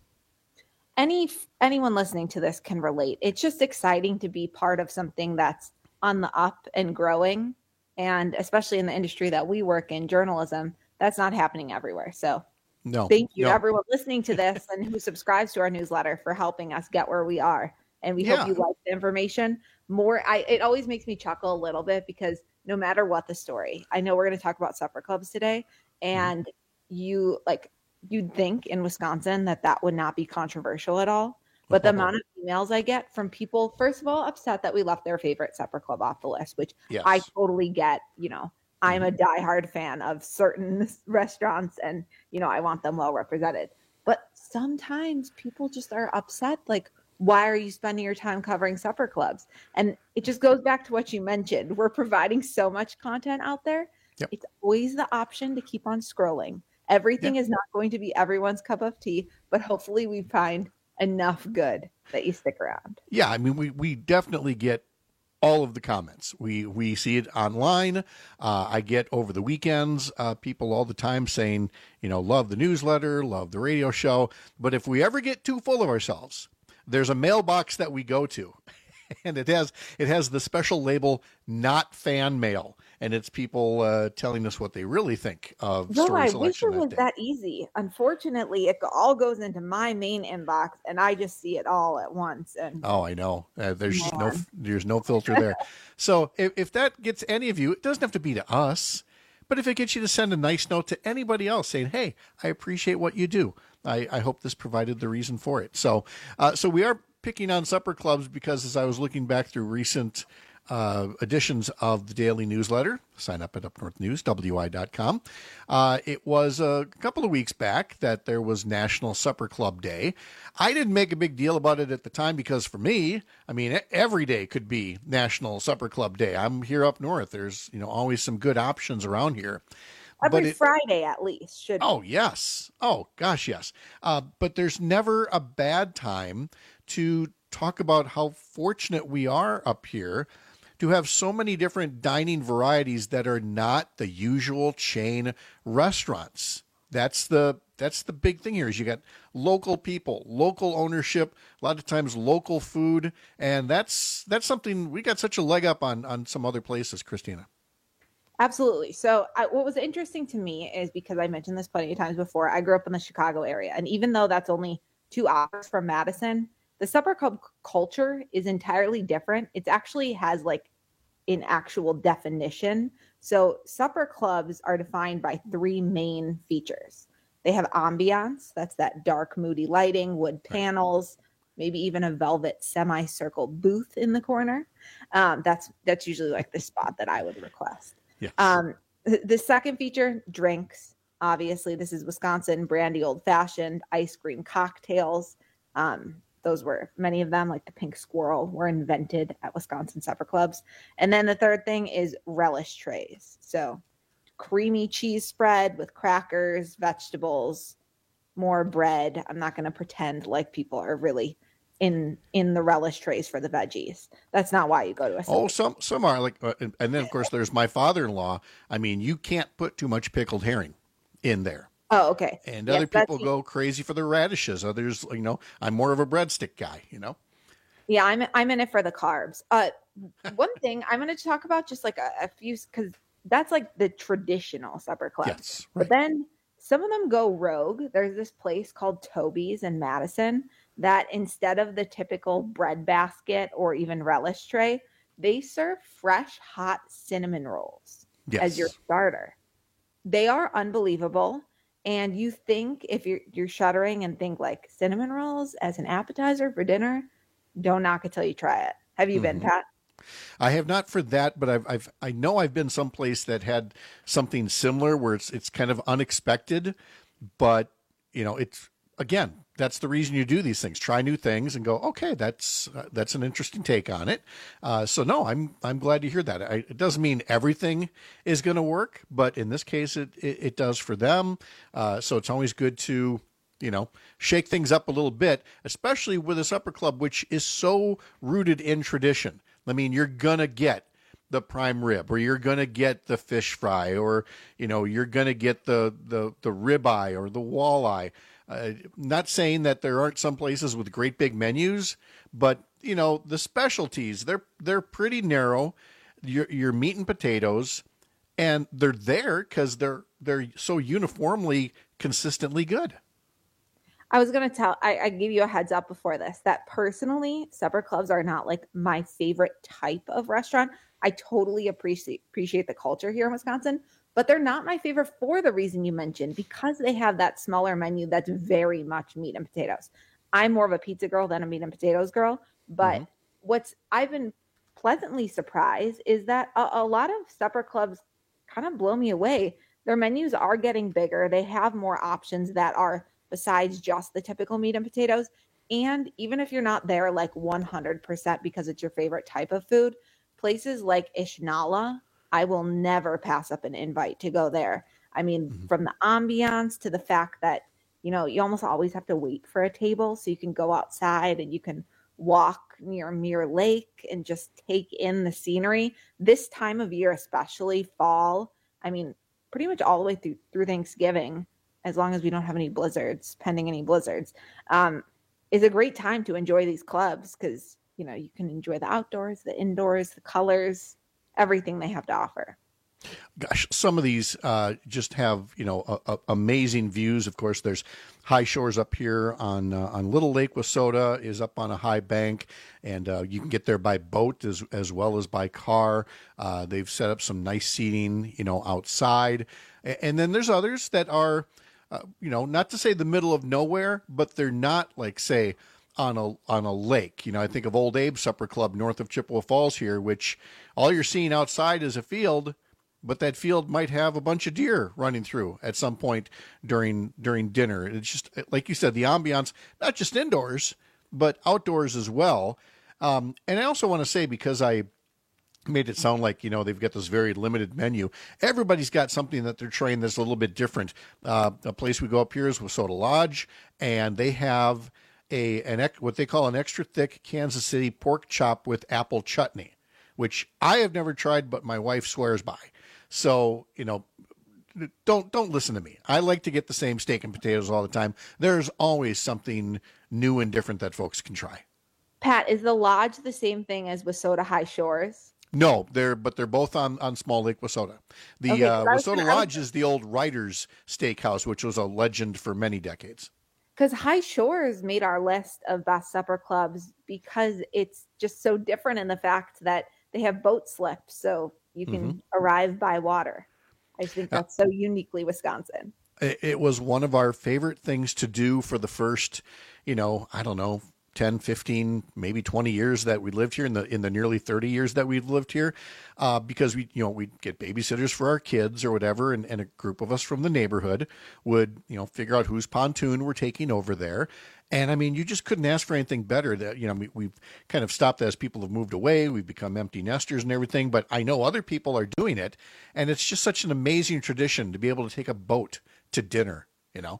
Any anyone listening to this can relate. It's just exciting to be part of something that's on the up and growing, and especially in the industry that we work in, journalism, that's not happening everywhere. So no, thank you no. to everyone listening to this and who subscribes to our newsletter for helping us get where we are. And we Yeah. hope you like the information more. I it always makes me chuckle a little bit, because no matter what the story, I know we're going to talk about supper clubs today, and you like you'd think in Wisconsin that that would not be controversial at all. But the amount of emails I get from people, first of all, upset that we left their favorite supper club off the list, which Yes. I totally get. You know, I'm a diehard fan of certain restaurants, and, you know, I want them well represented. But sometimes people just are upset. Like, why are you spending your time covering supper clubs? And it just goes back to what you mentioned. We're providing so much content out there. Yep. It's always the option to keep on scrolling. Everything is not going to be everyone's cup of tea, but hopefully we find enough good that you stick around. Yeah, I mean, we, we definitely get all of the comments. We we see it online. Uh, I get over the weekends uh, people all the time saying, you know, love the newsletter, love the radio show. But if we ever get too full of ourselves, there's a mailbox that we go to, and it has it has the special label "not fan mail." And it's people uh, telling us what they really think of No, story I selection wish it that was day. that easy. Unfortunately, it all goes into my main inbox, and I just see it all at once. And Oh, I know. Uh, there's just no Man. there's no filter there. So if, if that gets any of you, it doesn't have to be to us, but if it gets you to send a nice note to anybody else saying, "Hey, I appreciate what you do. I, I hope this provided the reason for it." So uh, so we are picking on supper clubs because as I was looking back through recent uh, editions of the daily newsletter, sign up at up north news w i dot com. Uh, it was a couple of weeks back that there was National Supper Club Day. I didn't make a big deal about it at the time because for me, I mean, every day could be National Supper Club Day. I'm here up north. There's, you know, always some good options around here. every But it- Friday at least should. Oh, yes. Oh, gosh, yes. Uh, but there's never a bad time to talk about how fortunate we are up here to have so many different dining varieties that are not the usual chain restaurants. That's the that's the big thing here is you got local people, local ownership, a lot of times local food, and that's that's something we got such a leg up on on some other places, Christina. Absolutely. So I, what was interesting to me is because I mentioned this plenty of times before, I grew up in the Chicago area. And even though that's only two hours from Madison, the supper club culture is entirely different. It actually has like in actual definition. So supper clubs are defined by three main features. They have ambiance, that's that dark, moody lighting, wood panels, maybe even a velvet semicircle booth in the corner. Um, that's that's usually like the spot that I would request. Yes. Um, th- the second feature, drinks. Obviously, this is Wisconsin brandy old fashioned, ice cream cocktails. Um, those were many of them, like the Pink Squirrel, were invented at Wisconsin supper clubs. And then the third thing is relish trays. So creamy cheese spread with crackers, vegetables, more bread. I'm not going to pretend like people are really in in the relish trays for the veggies. That's not why you go to a supper. Oh, some some are like, uh, and, and then of course there's my father-in-law. I mean, you can't put too much pickled herring in there. Oh, okay. And Yes, other people that's- go crazy for their radishes. Others, you know, I'm more of a breadstick guy, you know. Yeah, I'm I'm in it for the carbs. Uh, one thing I'm going to talk about just like a, a few, because that's like the traditional supper club. Yes, But then some of them go rogue. There's this place called Toby's in Madison that instead of the typical bread basket or even relish tray, they serve fresh hot cinnamon rolls Yes. as your starter. They are unbelievable. And you think if you're you're shuddering and think like cinnamon rolls as an appetizer for dinner, don't knock it till you try it. Have you been, Mhm. Pat? I have not for that, but I've, I've I know I've been someplace that had something similar where it's it's kind of unexpected, but you know, it's again, that's the reason you do these things. Try new things and go, okay, that's uh, that's an interesting take on it. Uh, so no, I'm I'm glad to hear that. I, it doesn't mean everything is going to work, but in this case, it it, it does for them. Uh, so it's always good to, you know, shake things up a little bit, especially with a supper club, which is so rooted in tradition. I mean, you're going to get the prime rib, or you're going to get the fish fry, or, you know, you're going to get the, the, the ribeye or the walleye. Uh, not saying that there aren't some places with great big menus, but, you know, the specialties, they're, they're pretty narrow. Your, your meat and potatoes, and they're there because they're, they're so uniformly, consistently good. I was going to tell, I, I gave you a heads up before this, that personally, supper clubs are not like my favorite type of restaurant. I totally appreciate appreciate the culture here in Wisconsin, but they're not my favorite for the reason you mentioned, because they have that smaller menu that's very much meat and potatoes. I'm more of a pizza girl than a meat and potatoes girl, but Mhm. what's I've been pleasantly surprised is that a, a lot of supper clubs kind of blow me away. Their menus are getting bigger. They have more options that are besides just the typical meat and potatoes. And even if you're not there like one hundred percent because it's your favorite type of food, places like Ishnala, I will never pass up an invite to go there. I mean, Mm-hmm. from the ambiance to the fact that, you know, you almost always have to wait for a table so you can go outside and you can walk near Mirror Lake and just take in the scenery. This time of year, especially fall, I mean, pretty much all the way through through Thanksgiving, as long as we don't have any blizzards, pending any blizzards, um, is a great time to enjoy these clubs because, you know, you can enjoy the outdoors, the indoors, the colors, everything they have to offer. Gosh, some of these uh, just have, you know, a, a, amazing views. Of course, there's High Shores up here on uh, on Little Lake Wissota is up on a high bank, and uh, you can get there by boat as as well as by car. Uh, they've set up some nice seating, you know, outside, and, and then there's others that are, uh, you know, not to say the middle of nowhere, but they're not like, say, on a on a lake. You know, I think of Old Abe's Supper Club north of Chippewa Falls here, which all you're seeing outside is a field. But that field might have a bunch of deer running through at some point during during dinner. It's just, like you said, the ambiance, not just indoors, but outdoors as well. Um, and I also want to say, because I made it sound like, you know, they've got this very limited menu, everybody's got something that they're trying that's a little bit different. Uh, a place we go up here is Wissota Lodge, and they have a an what they call an extra thick Kansas City pork chop with apple chutney, which I have never tried, but my wife swears by. So, you know, don't don't listen to me. I like to get the same steak and potatoes all the time. There's always something new and different that folks can try. Pat, is the lodge the same thing as Wissota High Shores? No, they're but they're both on, on Small Lake Wissota. The Okay, uh, 'cause I was Wissota gonna- I was- Lodge is the old Writer's Steakhouse, which was a legend for many decades. Because High Shores made our list of best supper clubs because it's just so different in the fact that they have boat slips, so you can Mm-hmm. arrive by water. I just think that's so uniquely Wisconsin. It, it was one of our favorite things to do for the first, you know, I don't know, ten, fifteen, maybe twenty years that we lived here, in the in the nearly thirty years that we've lived here, uh, because we, you know, we'd get babysitters for our kids or whatever, and, and a group of us from the neighborhood would, you know, figure out whose pontoon we're taking over there. And I mean, you just couldn't ask for anything better. That, you know, we, we've kind of stopped as people have moved away. We've become empty nesters and everything, but I know other people are doing it. And it's just such an amazing tradition to be able to take a boat to dinner, you know?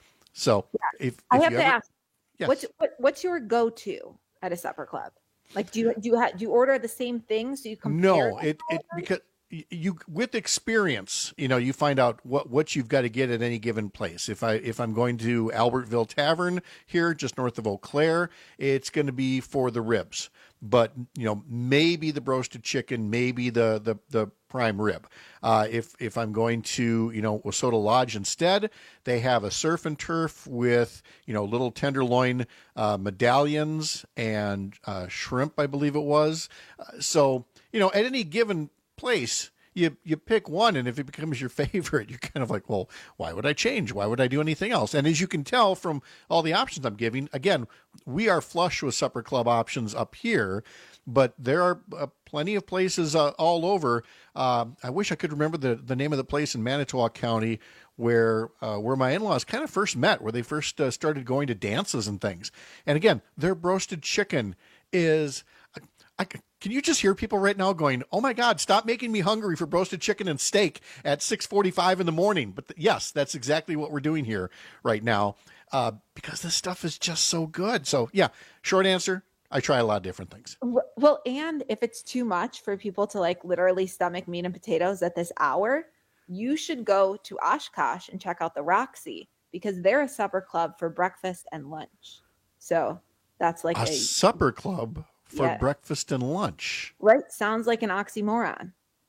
So Yeah. if, if I have you to ever, ask, Yes. what's what, what's your go-to at a supper club? Like, do you do you ha- do you order the same things? Do you compare? No, it, it because you, with experience, you know, you find out what, what you've got to get at any given place. If I, if I'm going to Albertville Tavern here, just north of Eau Claire, it's going to be for the ribs, but you know, maybe the roasted chicken, maybe the, the, the prime rib. Uh, if, if I'm going to, you know, Wissota Lodge instead, they have a surf and turf with, you know, little tenderloin, uh, medallions and, uh, shrimp, I believe it was. Uh, so, you know, at any given place, you you pick one, and if it becomes your favorite, you're kind of like, well, why would I change? Why would I do anything else? And as you can tell from all the options I'm giving, again, we are flush with supper club options up here, but there are uh, plenty of places uh, all over. Uh, I wish I could remember the, the name of the place in Manitowoc County where uh, where my in-laws kind of first met, where they first uh, started going to dances and things. And again, their roasted chicken is... I, can you just hear people right now going, oh my God, stop making me hungry for roasted chicken and steak at six forty-five in the morning. But th- yes, that's exactly what we're doing here right now, uh, because this stuff is just so good. So yeah, short answer, I try a lot of different things. Well, and if it's too much for people to like literally stomach meat and potatoes at this hour, you should go to Oshkosh and check out the Roxy, because they're a supper club for breakfast and lunch. So that's like a, a supper club for Yeah. breakfast and lunch. Right? Sounds like an oxymoron.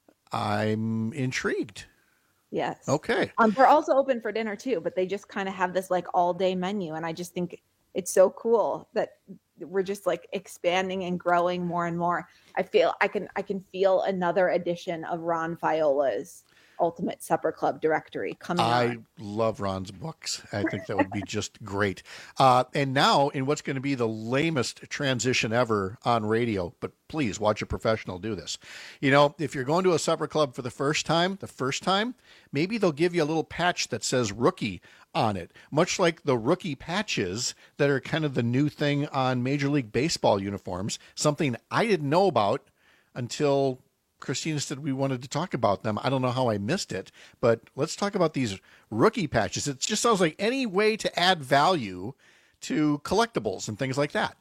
I'm intrigued. Yes. Okay. Um, they're also open for dinner too, but they just kind of have this like all day menu. And I just think it's so cool that we're just like expanding and growing more and more. I feel I can, I can feel another edition of Ron Fiola's Ultimate Supper Club directory coming I on. love Ron's books. I think that would be just great. Uh, and now, in what's going to be the lamest transition ever on radio, but please watch a professional do this. You know, if you're going to a supper club for the first time, the first time, maybe they'll give you a little patch that says rookie on it, much like the rookie patches that are kind of the new thing on Major League Baseball uniforms, something I didn't know about until Christina said we wanted to talk about them. I don't know how I missed it, but let's talk about these rookie patches. It just sounds like any way to add value to collectibles and things like that.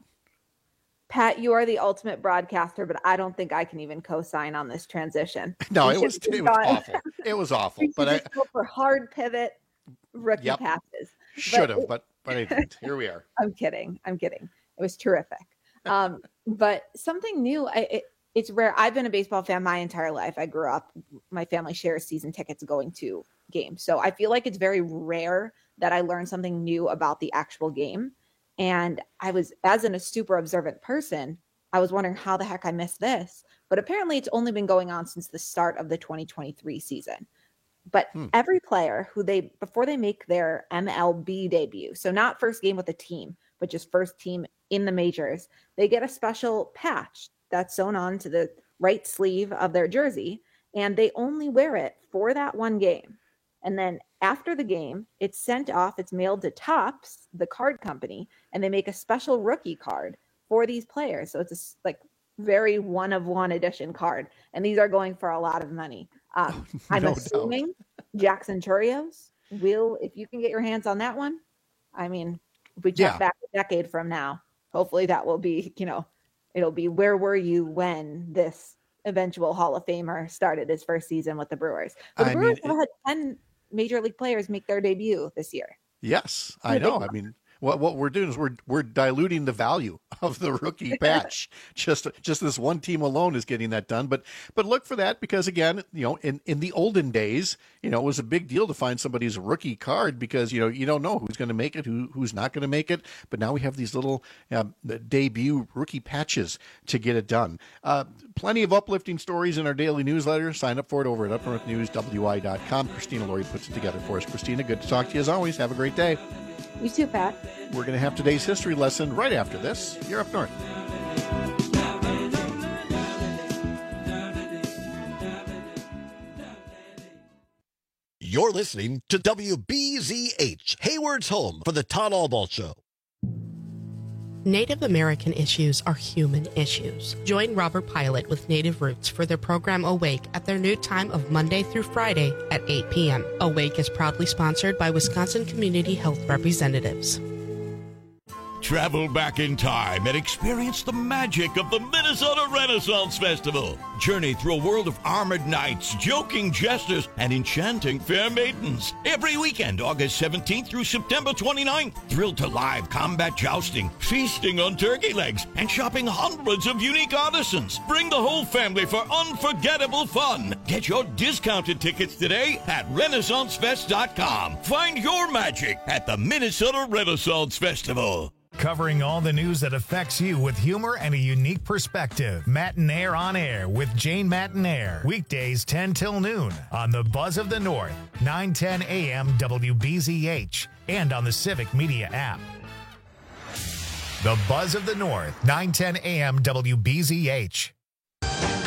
Pat, you are the ultimate broadcaster, but I don't think I can even co-sign on this transition. No, We it was should it have was gone- awful. It was awful. we should But I just go for hard pivot rookie Yep. passes. should have, it- but but I didn't. Here we are. I'm kidding. I'm kidding. It was terrific. Um, but something new. I, it, it's rare. I've been a baseball fan my entire life. I grew up. My family shares season tickets going to games, so I feel like it's very rare that I learn something new about the actual game. And I was, as an, a super observant person, I was wondering how the heck I missed this. But apparently, it's only been going on since the start of the twenty twenty-three season. But Hmm. every player who they, before they make their M L B debut, so not first game with the team, but just first team in the majors, they get a special patch that's sewn on to the right sleeve of their jersey, and they only wear it for that one game. And then after the game, it's sent off, it's mailed to Topps, the card company, and they make a special rookie card for these players. So it's a s- like very one of one edition card. And these are going for a lot of money. Um, I'm No doubt. assuming Jackson Churios will, if you can get your hands on that one. I mean, if we check Yeah. back a decade from now, hopefully that will be, you know, it'll be where were you when this eventual Hall of Famer started his first season with the Brewers. But the I Brewers mean, have had ten major league players make their debut this year. Yes, Who I did they know. go? I mean, what what we're doing is we're we're diluting the value of the rookie patch. just just this one team alone is getting that done. But but look for that, because again, you know, in, in the olden days, you know, it was a big deal to find somebody's rookie card, because you know you don't know who's going to make it, who who's not going to make it. But now we have these little uh, debut rookie patches to get it done. Uh, plenty of uplifting stories in our daily newsletter. Sign up for it over at up north news w i dot com. Christina Laurie puts it together for us. Christina, good to talk to you as always. Have a great day. You too, Pat. We're going to have today's history lesson right after this. You're Up North. You're listening to W B Z H, Hayward's home for the Todd Albaugh Show. Native American issues are human issues. Join Robert Pilot with Native Roots for their program Awake at their new time of Monday through Friday at eight p.m. Awake is proudly sponsored by Wisconsin Community Health Representatives. Travel back in time and experience the magic of the Minnesota Renaissance Festival. Journey through a world of armored knights, joking jesters, and enchanting fair maidens. Every weekend, August seventeenth through September twenty-ninth. Thrilled to live combat jousting, feasting on turkey legs, and shopping hundreds of unique artisans. Bring the whole family for unforgettable fun. Get your discounted tickets today at renaissance fest dot com. Find your magic at the Minnesota Renaissance Festival. Covering all the news that affects you with humor and a unique perspective. Matinaire on Air with Jane Matinaire. Weekdays ten till noon on the Buzz of the North, nine ten a.m. W B Z H, and on the Civic Media app. The Buzz of the North, nine ten a.m. W B Z H. From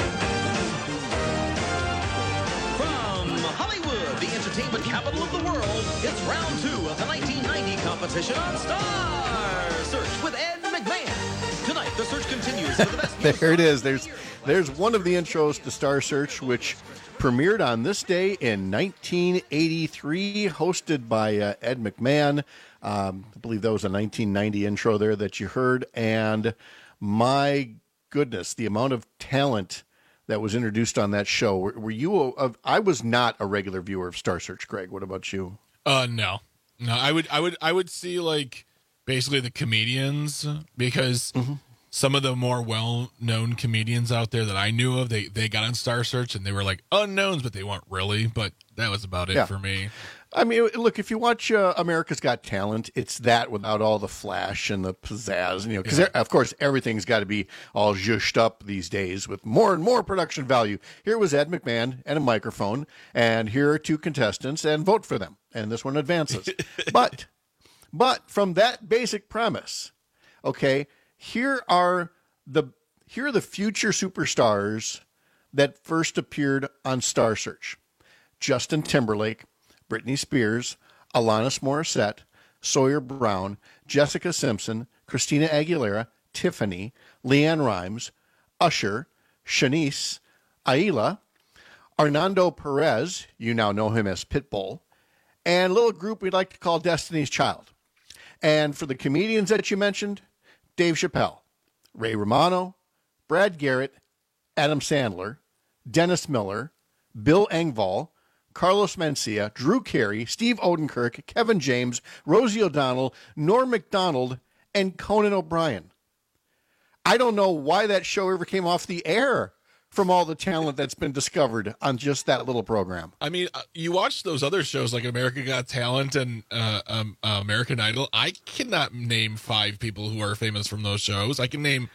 Hollywood, the entertainment capital of the world, it's round two of the nineteen ninety competition on Star Search with Ed McMahon. Tonight, the search continues for the best. There it is. There's there's one of the intros to Star Search, which premiered on this day in nineteen eighty-three, hosted by uh, Ed McMahon. Um, I believe that was a nineteen ninety intro there that you heard. And my goodness, the amount of talent that was introduced on that show. Were, were you? A, a, I was not a regular viewer of Star Search, Greg. What about you? Uh, no, no. I would, I would, I would see like basically the comedians, because mm-hmm. some of the more well-known comedians out there that I knew of, they they got on Star Search and they were like unknowns, but they weren't really. But that was about it yeah. for me. I mean, look, if you watch uh, America's Got Talent, it's that without all the flash and the pizzazz, you know, because yeah. of course everything's got to be all zhushed up these days with more and more production value. Here was Ed McMahon and a microphone, and here are two contestants, and vote for them, and this one advances. but, but from that basic premise, okay, here are the here are the future superstars that first appeared on Star Search: Justin Timberlake, Britney Spears, Alanis Morissette, Sawyer Brown, Jessica Simpson, Christina Aguilera, Tiffany, Leanne Rimes, Usher, Shanice, Aila, Arnando Perez, you now know him as Pitbull, and a little group we'd like to call Destiny's Child. And for the comedians that you mentioned, Dave Chappelle, Ray Romano, Brad Garrett, Adam Sandler, Dennis Miller, Bill Engvall, Carlos Mencia, Drew Carey, Steve Odenkirk, Kevin James, Rosie O'Donnell, Norm Macdonald, and Conan O'Brien. I don't know why that show ever came off the air from all the talent that's been discovered on just that little program. I mean, uh, you watch those other shows like America Got Talent and uh, um, uh, American Idol. I cannot name five people who are famous from those shows. I can name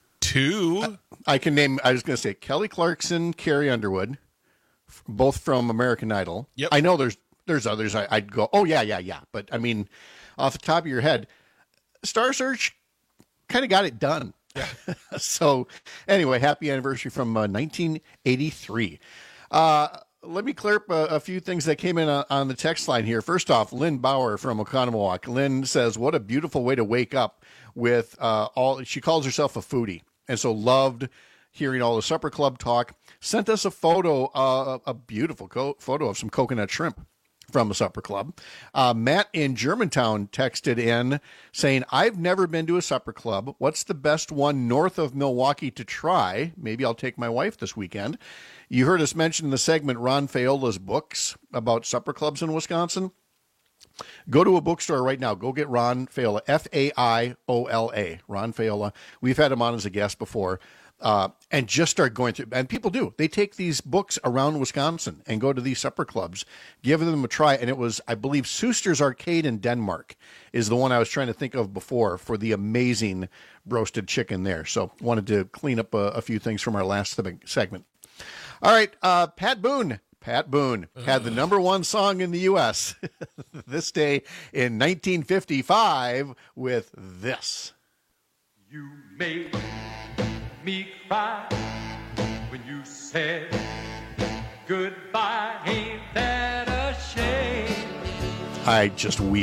two. I, I can name, I was going to say Kelly Clarkson, Carrie Underwood, both from American Idol. Yep. I know there's there's others I, I'd go, oh, yeah, yeah, yeah. But, I mean, off the top of your head, Star Search kind of got it done. Yeah. So, anyway, happy anniversary from uh, nineteen eighty-three. Uh, let me clear up a, a few things that came in on, on the text line here. First off, Lynn Bauer from Oconomowoc. Lynn says, what a beautiful way to wake up with uh, all, she calls herself a foodie, and so loved hearing all the supper club talk. Sent us a photo, uh, a beautiful co- photo of some coconut shrimp from the supper club. Uh, Matt in Germantown texted in saying, I've never been to a supper club. What's the best one north of Milwaukee to try? Maybe I'll take my wife this weekend. You heard us mention in the segment Ron Feola's books about supper clubs in Wisconsin. Go to a bookstore right now. Go get Ron Faiola, F A I O L A, Ron Faiola. We've had him on as a guest before. Uh, and just start going through, and people do. They take these books around Wisconsin and go to these supper clubs, give them a try. And it was, I believe, Seuster's Arcade in Denmark is the one I was trying to think of before for the amazing roasted chicken there. So wanted to clean up a, a few things from our last segment. All right, uh, Pat Boone. Pat Boone had the number one song in the U S this day in nineteen fifty-five with this. You made me cry when you said goodbye. Ain't that a shame? I just weep.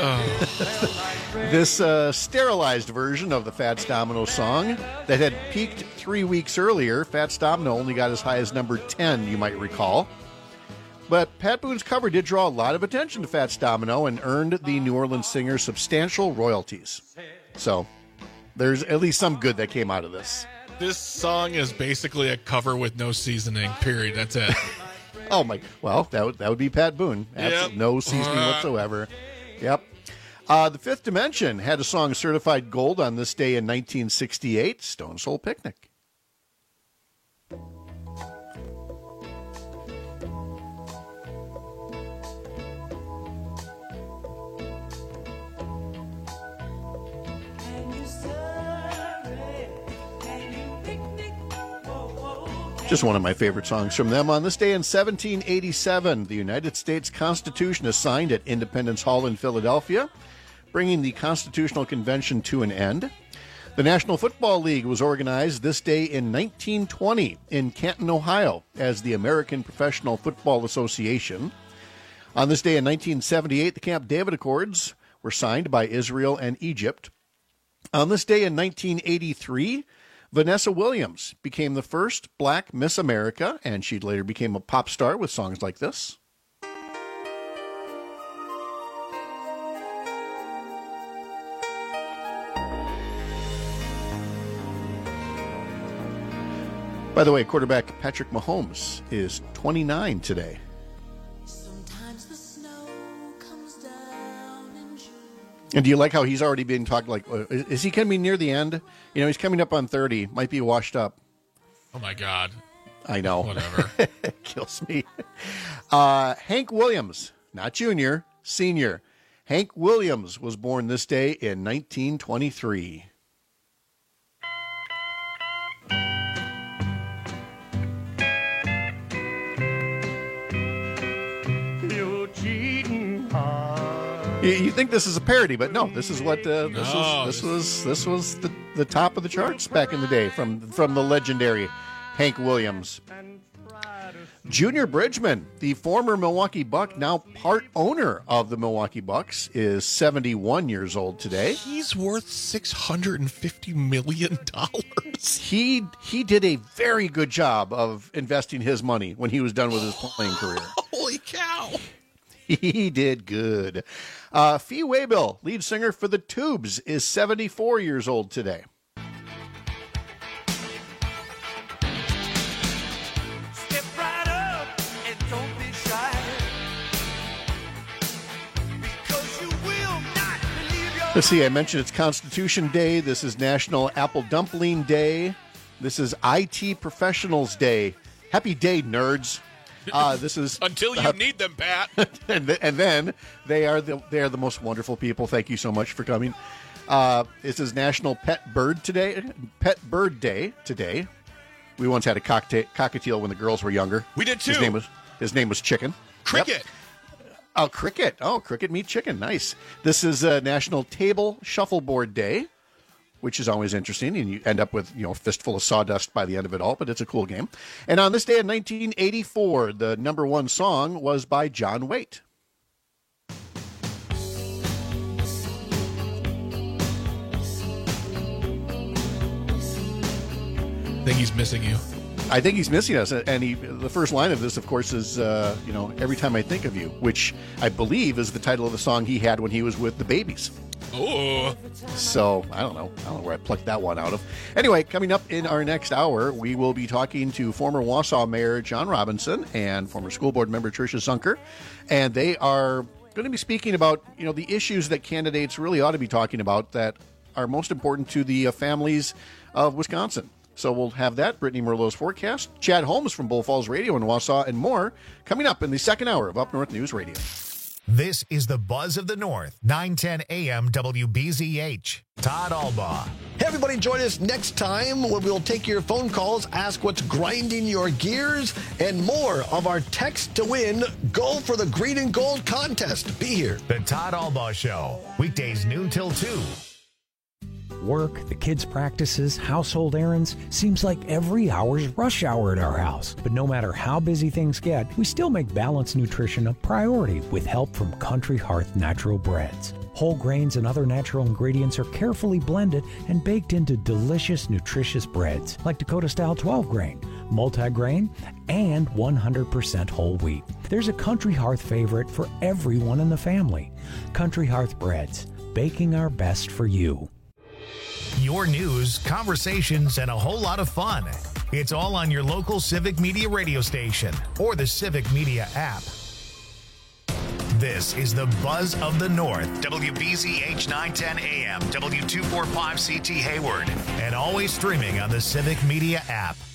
This uh, sterilized version of the Fats Domino song that had peaked three weeks earlier. Fats Domino only got as high as number ten, you might recall. But Pat Boone's cover did draw a lot of attention to Fats Domino and earned the New Orleans singer substantial royalties. So there's at least some good that came out of this. This song is basically a cover with no seasoning, period. That's it. Oh, my. Well, that would, that would be Pat Boone. Absolutely Yep. No seasoning whatsoever. Yep. Uh, the Fifth Dimension had a song certified gold on this day in nineteen sixty-eight, Stone Soul Picnic. Just one of my favorite songs from them. On this day in seventeen eighty-seven, the United States Constitution is signed at Independence Hall in Philadelphia, bringing the Constitutional Convention to an end. The National Football League was organized this day in nineteen twenty in Canton, Ohio, as the American Professional Football Association. On this day in nineteen seventy-eight, the Camp David Accords were signed by Israel and Egypt. On this day in nineteen eighty-three, Vanessa Williams became the first black Miss America, and she later became a pop star with songs like this. By the way, quarterback Patrick Mahomes is twenty-nine today. And do you like how he's already been talking, like, uh, is he coming near the end? You know, he's coming up on thirty, might be washed up. Oh, my God. I know. Whatever. It kills me. Uh, Hank Williams, not junior, senior. Hank Williams was born this day in nineteen twenty-three. You're cheating hard. You, you think this is a parody, but no, this is what uh, this No, was. This was this was the, the top of the charts back in the day from from the legendary Hank Williams. Junior Bridgman, the former Milwaukee Buck, now part owner of the Milwaukee Bucks, is seventy-one years old today. He's worth six hundred fifty million dollars. He he did a very good job of investing his money when he was done with his playing career. Holy cow. He did good. Uh, Fee Waybill, lead singer for the Tubes, is seventy-four years old today. Step right up and don't be shy. Because you will not believe your Let's see, I mentioned it's Constitution Day. This is National Apple Dumpling Day. This is I T Professionals Day. Happy day, nerds. Uh, this is Until you uh, need them, Pat. and, th- and then they are the they are the most wonderful people. Thank you so much for coming. Uh, this is National Pet Bird today. Pet Bird Day today. We once had a cockta- cockatiel when the girls were younger. We did too. His name was his name was Chicken. Cricket. Yep. Oh, cricket. Oh, cricket meat chicken. Nice. This is uh, National Table Shuffleboard Day, which is always interesting, and you end up with, you know, a fistful of sawdust by the end of it all, but it's a cool game. And on this day in nineteen eighty-four, the number one song was by John Waite. I think he's missing you. I think he's missing us, and he, the first line of this, of course, is, uh, you know, Every Time I Think of You, which I believe is the title of the song he had when he was with the Babies. Oh. So, I don't know. I don't know where I plucked that one out of. Anyway, coming up in our next hour, we will be talking to former Wausau Mayor John Robinson and former school board member Tricia Zunker, and they are Going to be speaking about, you know, the issues that candidates really ought to be talking about that are most important to the uh, families of Wisconsin. So we'll have that, Brittany Merlot's forecast, Chad Holmes from Bull Falls Radio in Wausau, and more coming up in the second hour of Up North News Radio. This is the Buzz of the North, nine ten A M W B Z H. Todd Albaugh. Hey, everybody, join us next time when we'll take your phone calls, ask what's grinding your gears, and more of our text to win Go for the Green and Gold contest. Be here. The Todd Albaugh Show, weekdays noon till two. Work, the kids' practices, household errands, seems like every hour's rush hour at our house. But no matter how busy things get, we still make balanced nutrition a priority with help from Country Hearth Natural Breads. Whole grains and other natural ingredients are carefully blended and baked into delicious, nutritious breads like Dakota-style twelve grain, multi-grain, and one hundred percent whole wheat. There's a Country Hearth favorite for everyone in the family. Country Hearth Breads, baking our best for you. Your news, conversations, and a whole lot of fun. It's all on your local Civic Media radio station or the Civic Media app. This is the Buzz of the North, W B Z H nine ten A M, W two forty-five C T Hayward, and always streaming on the Civic Media app.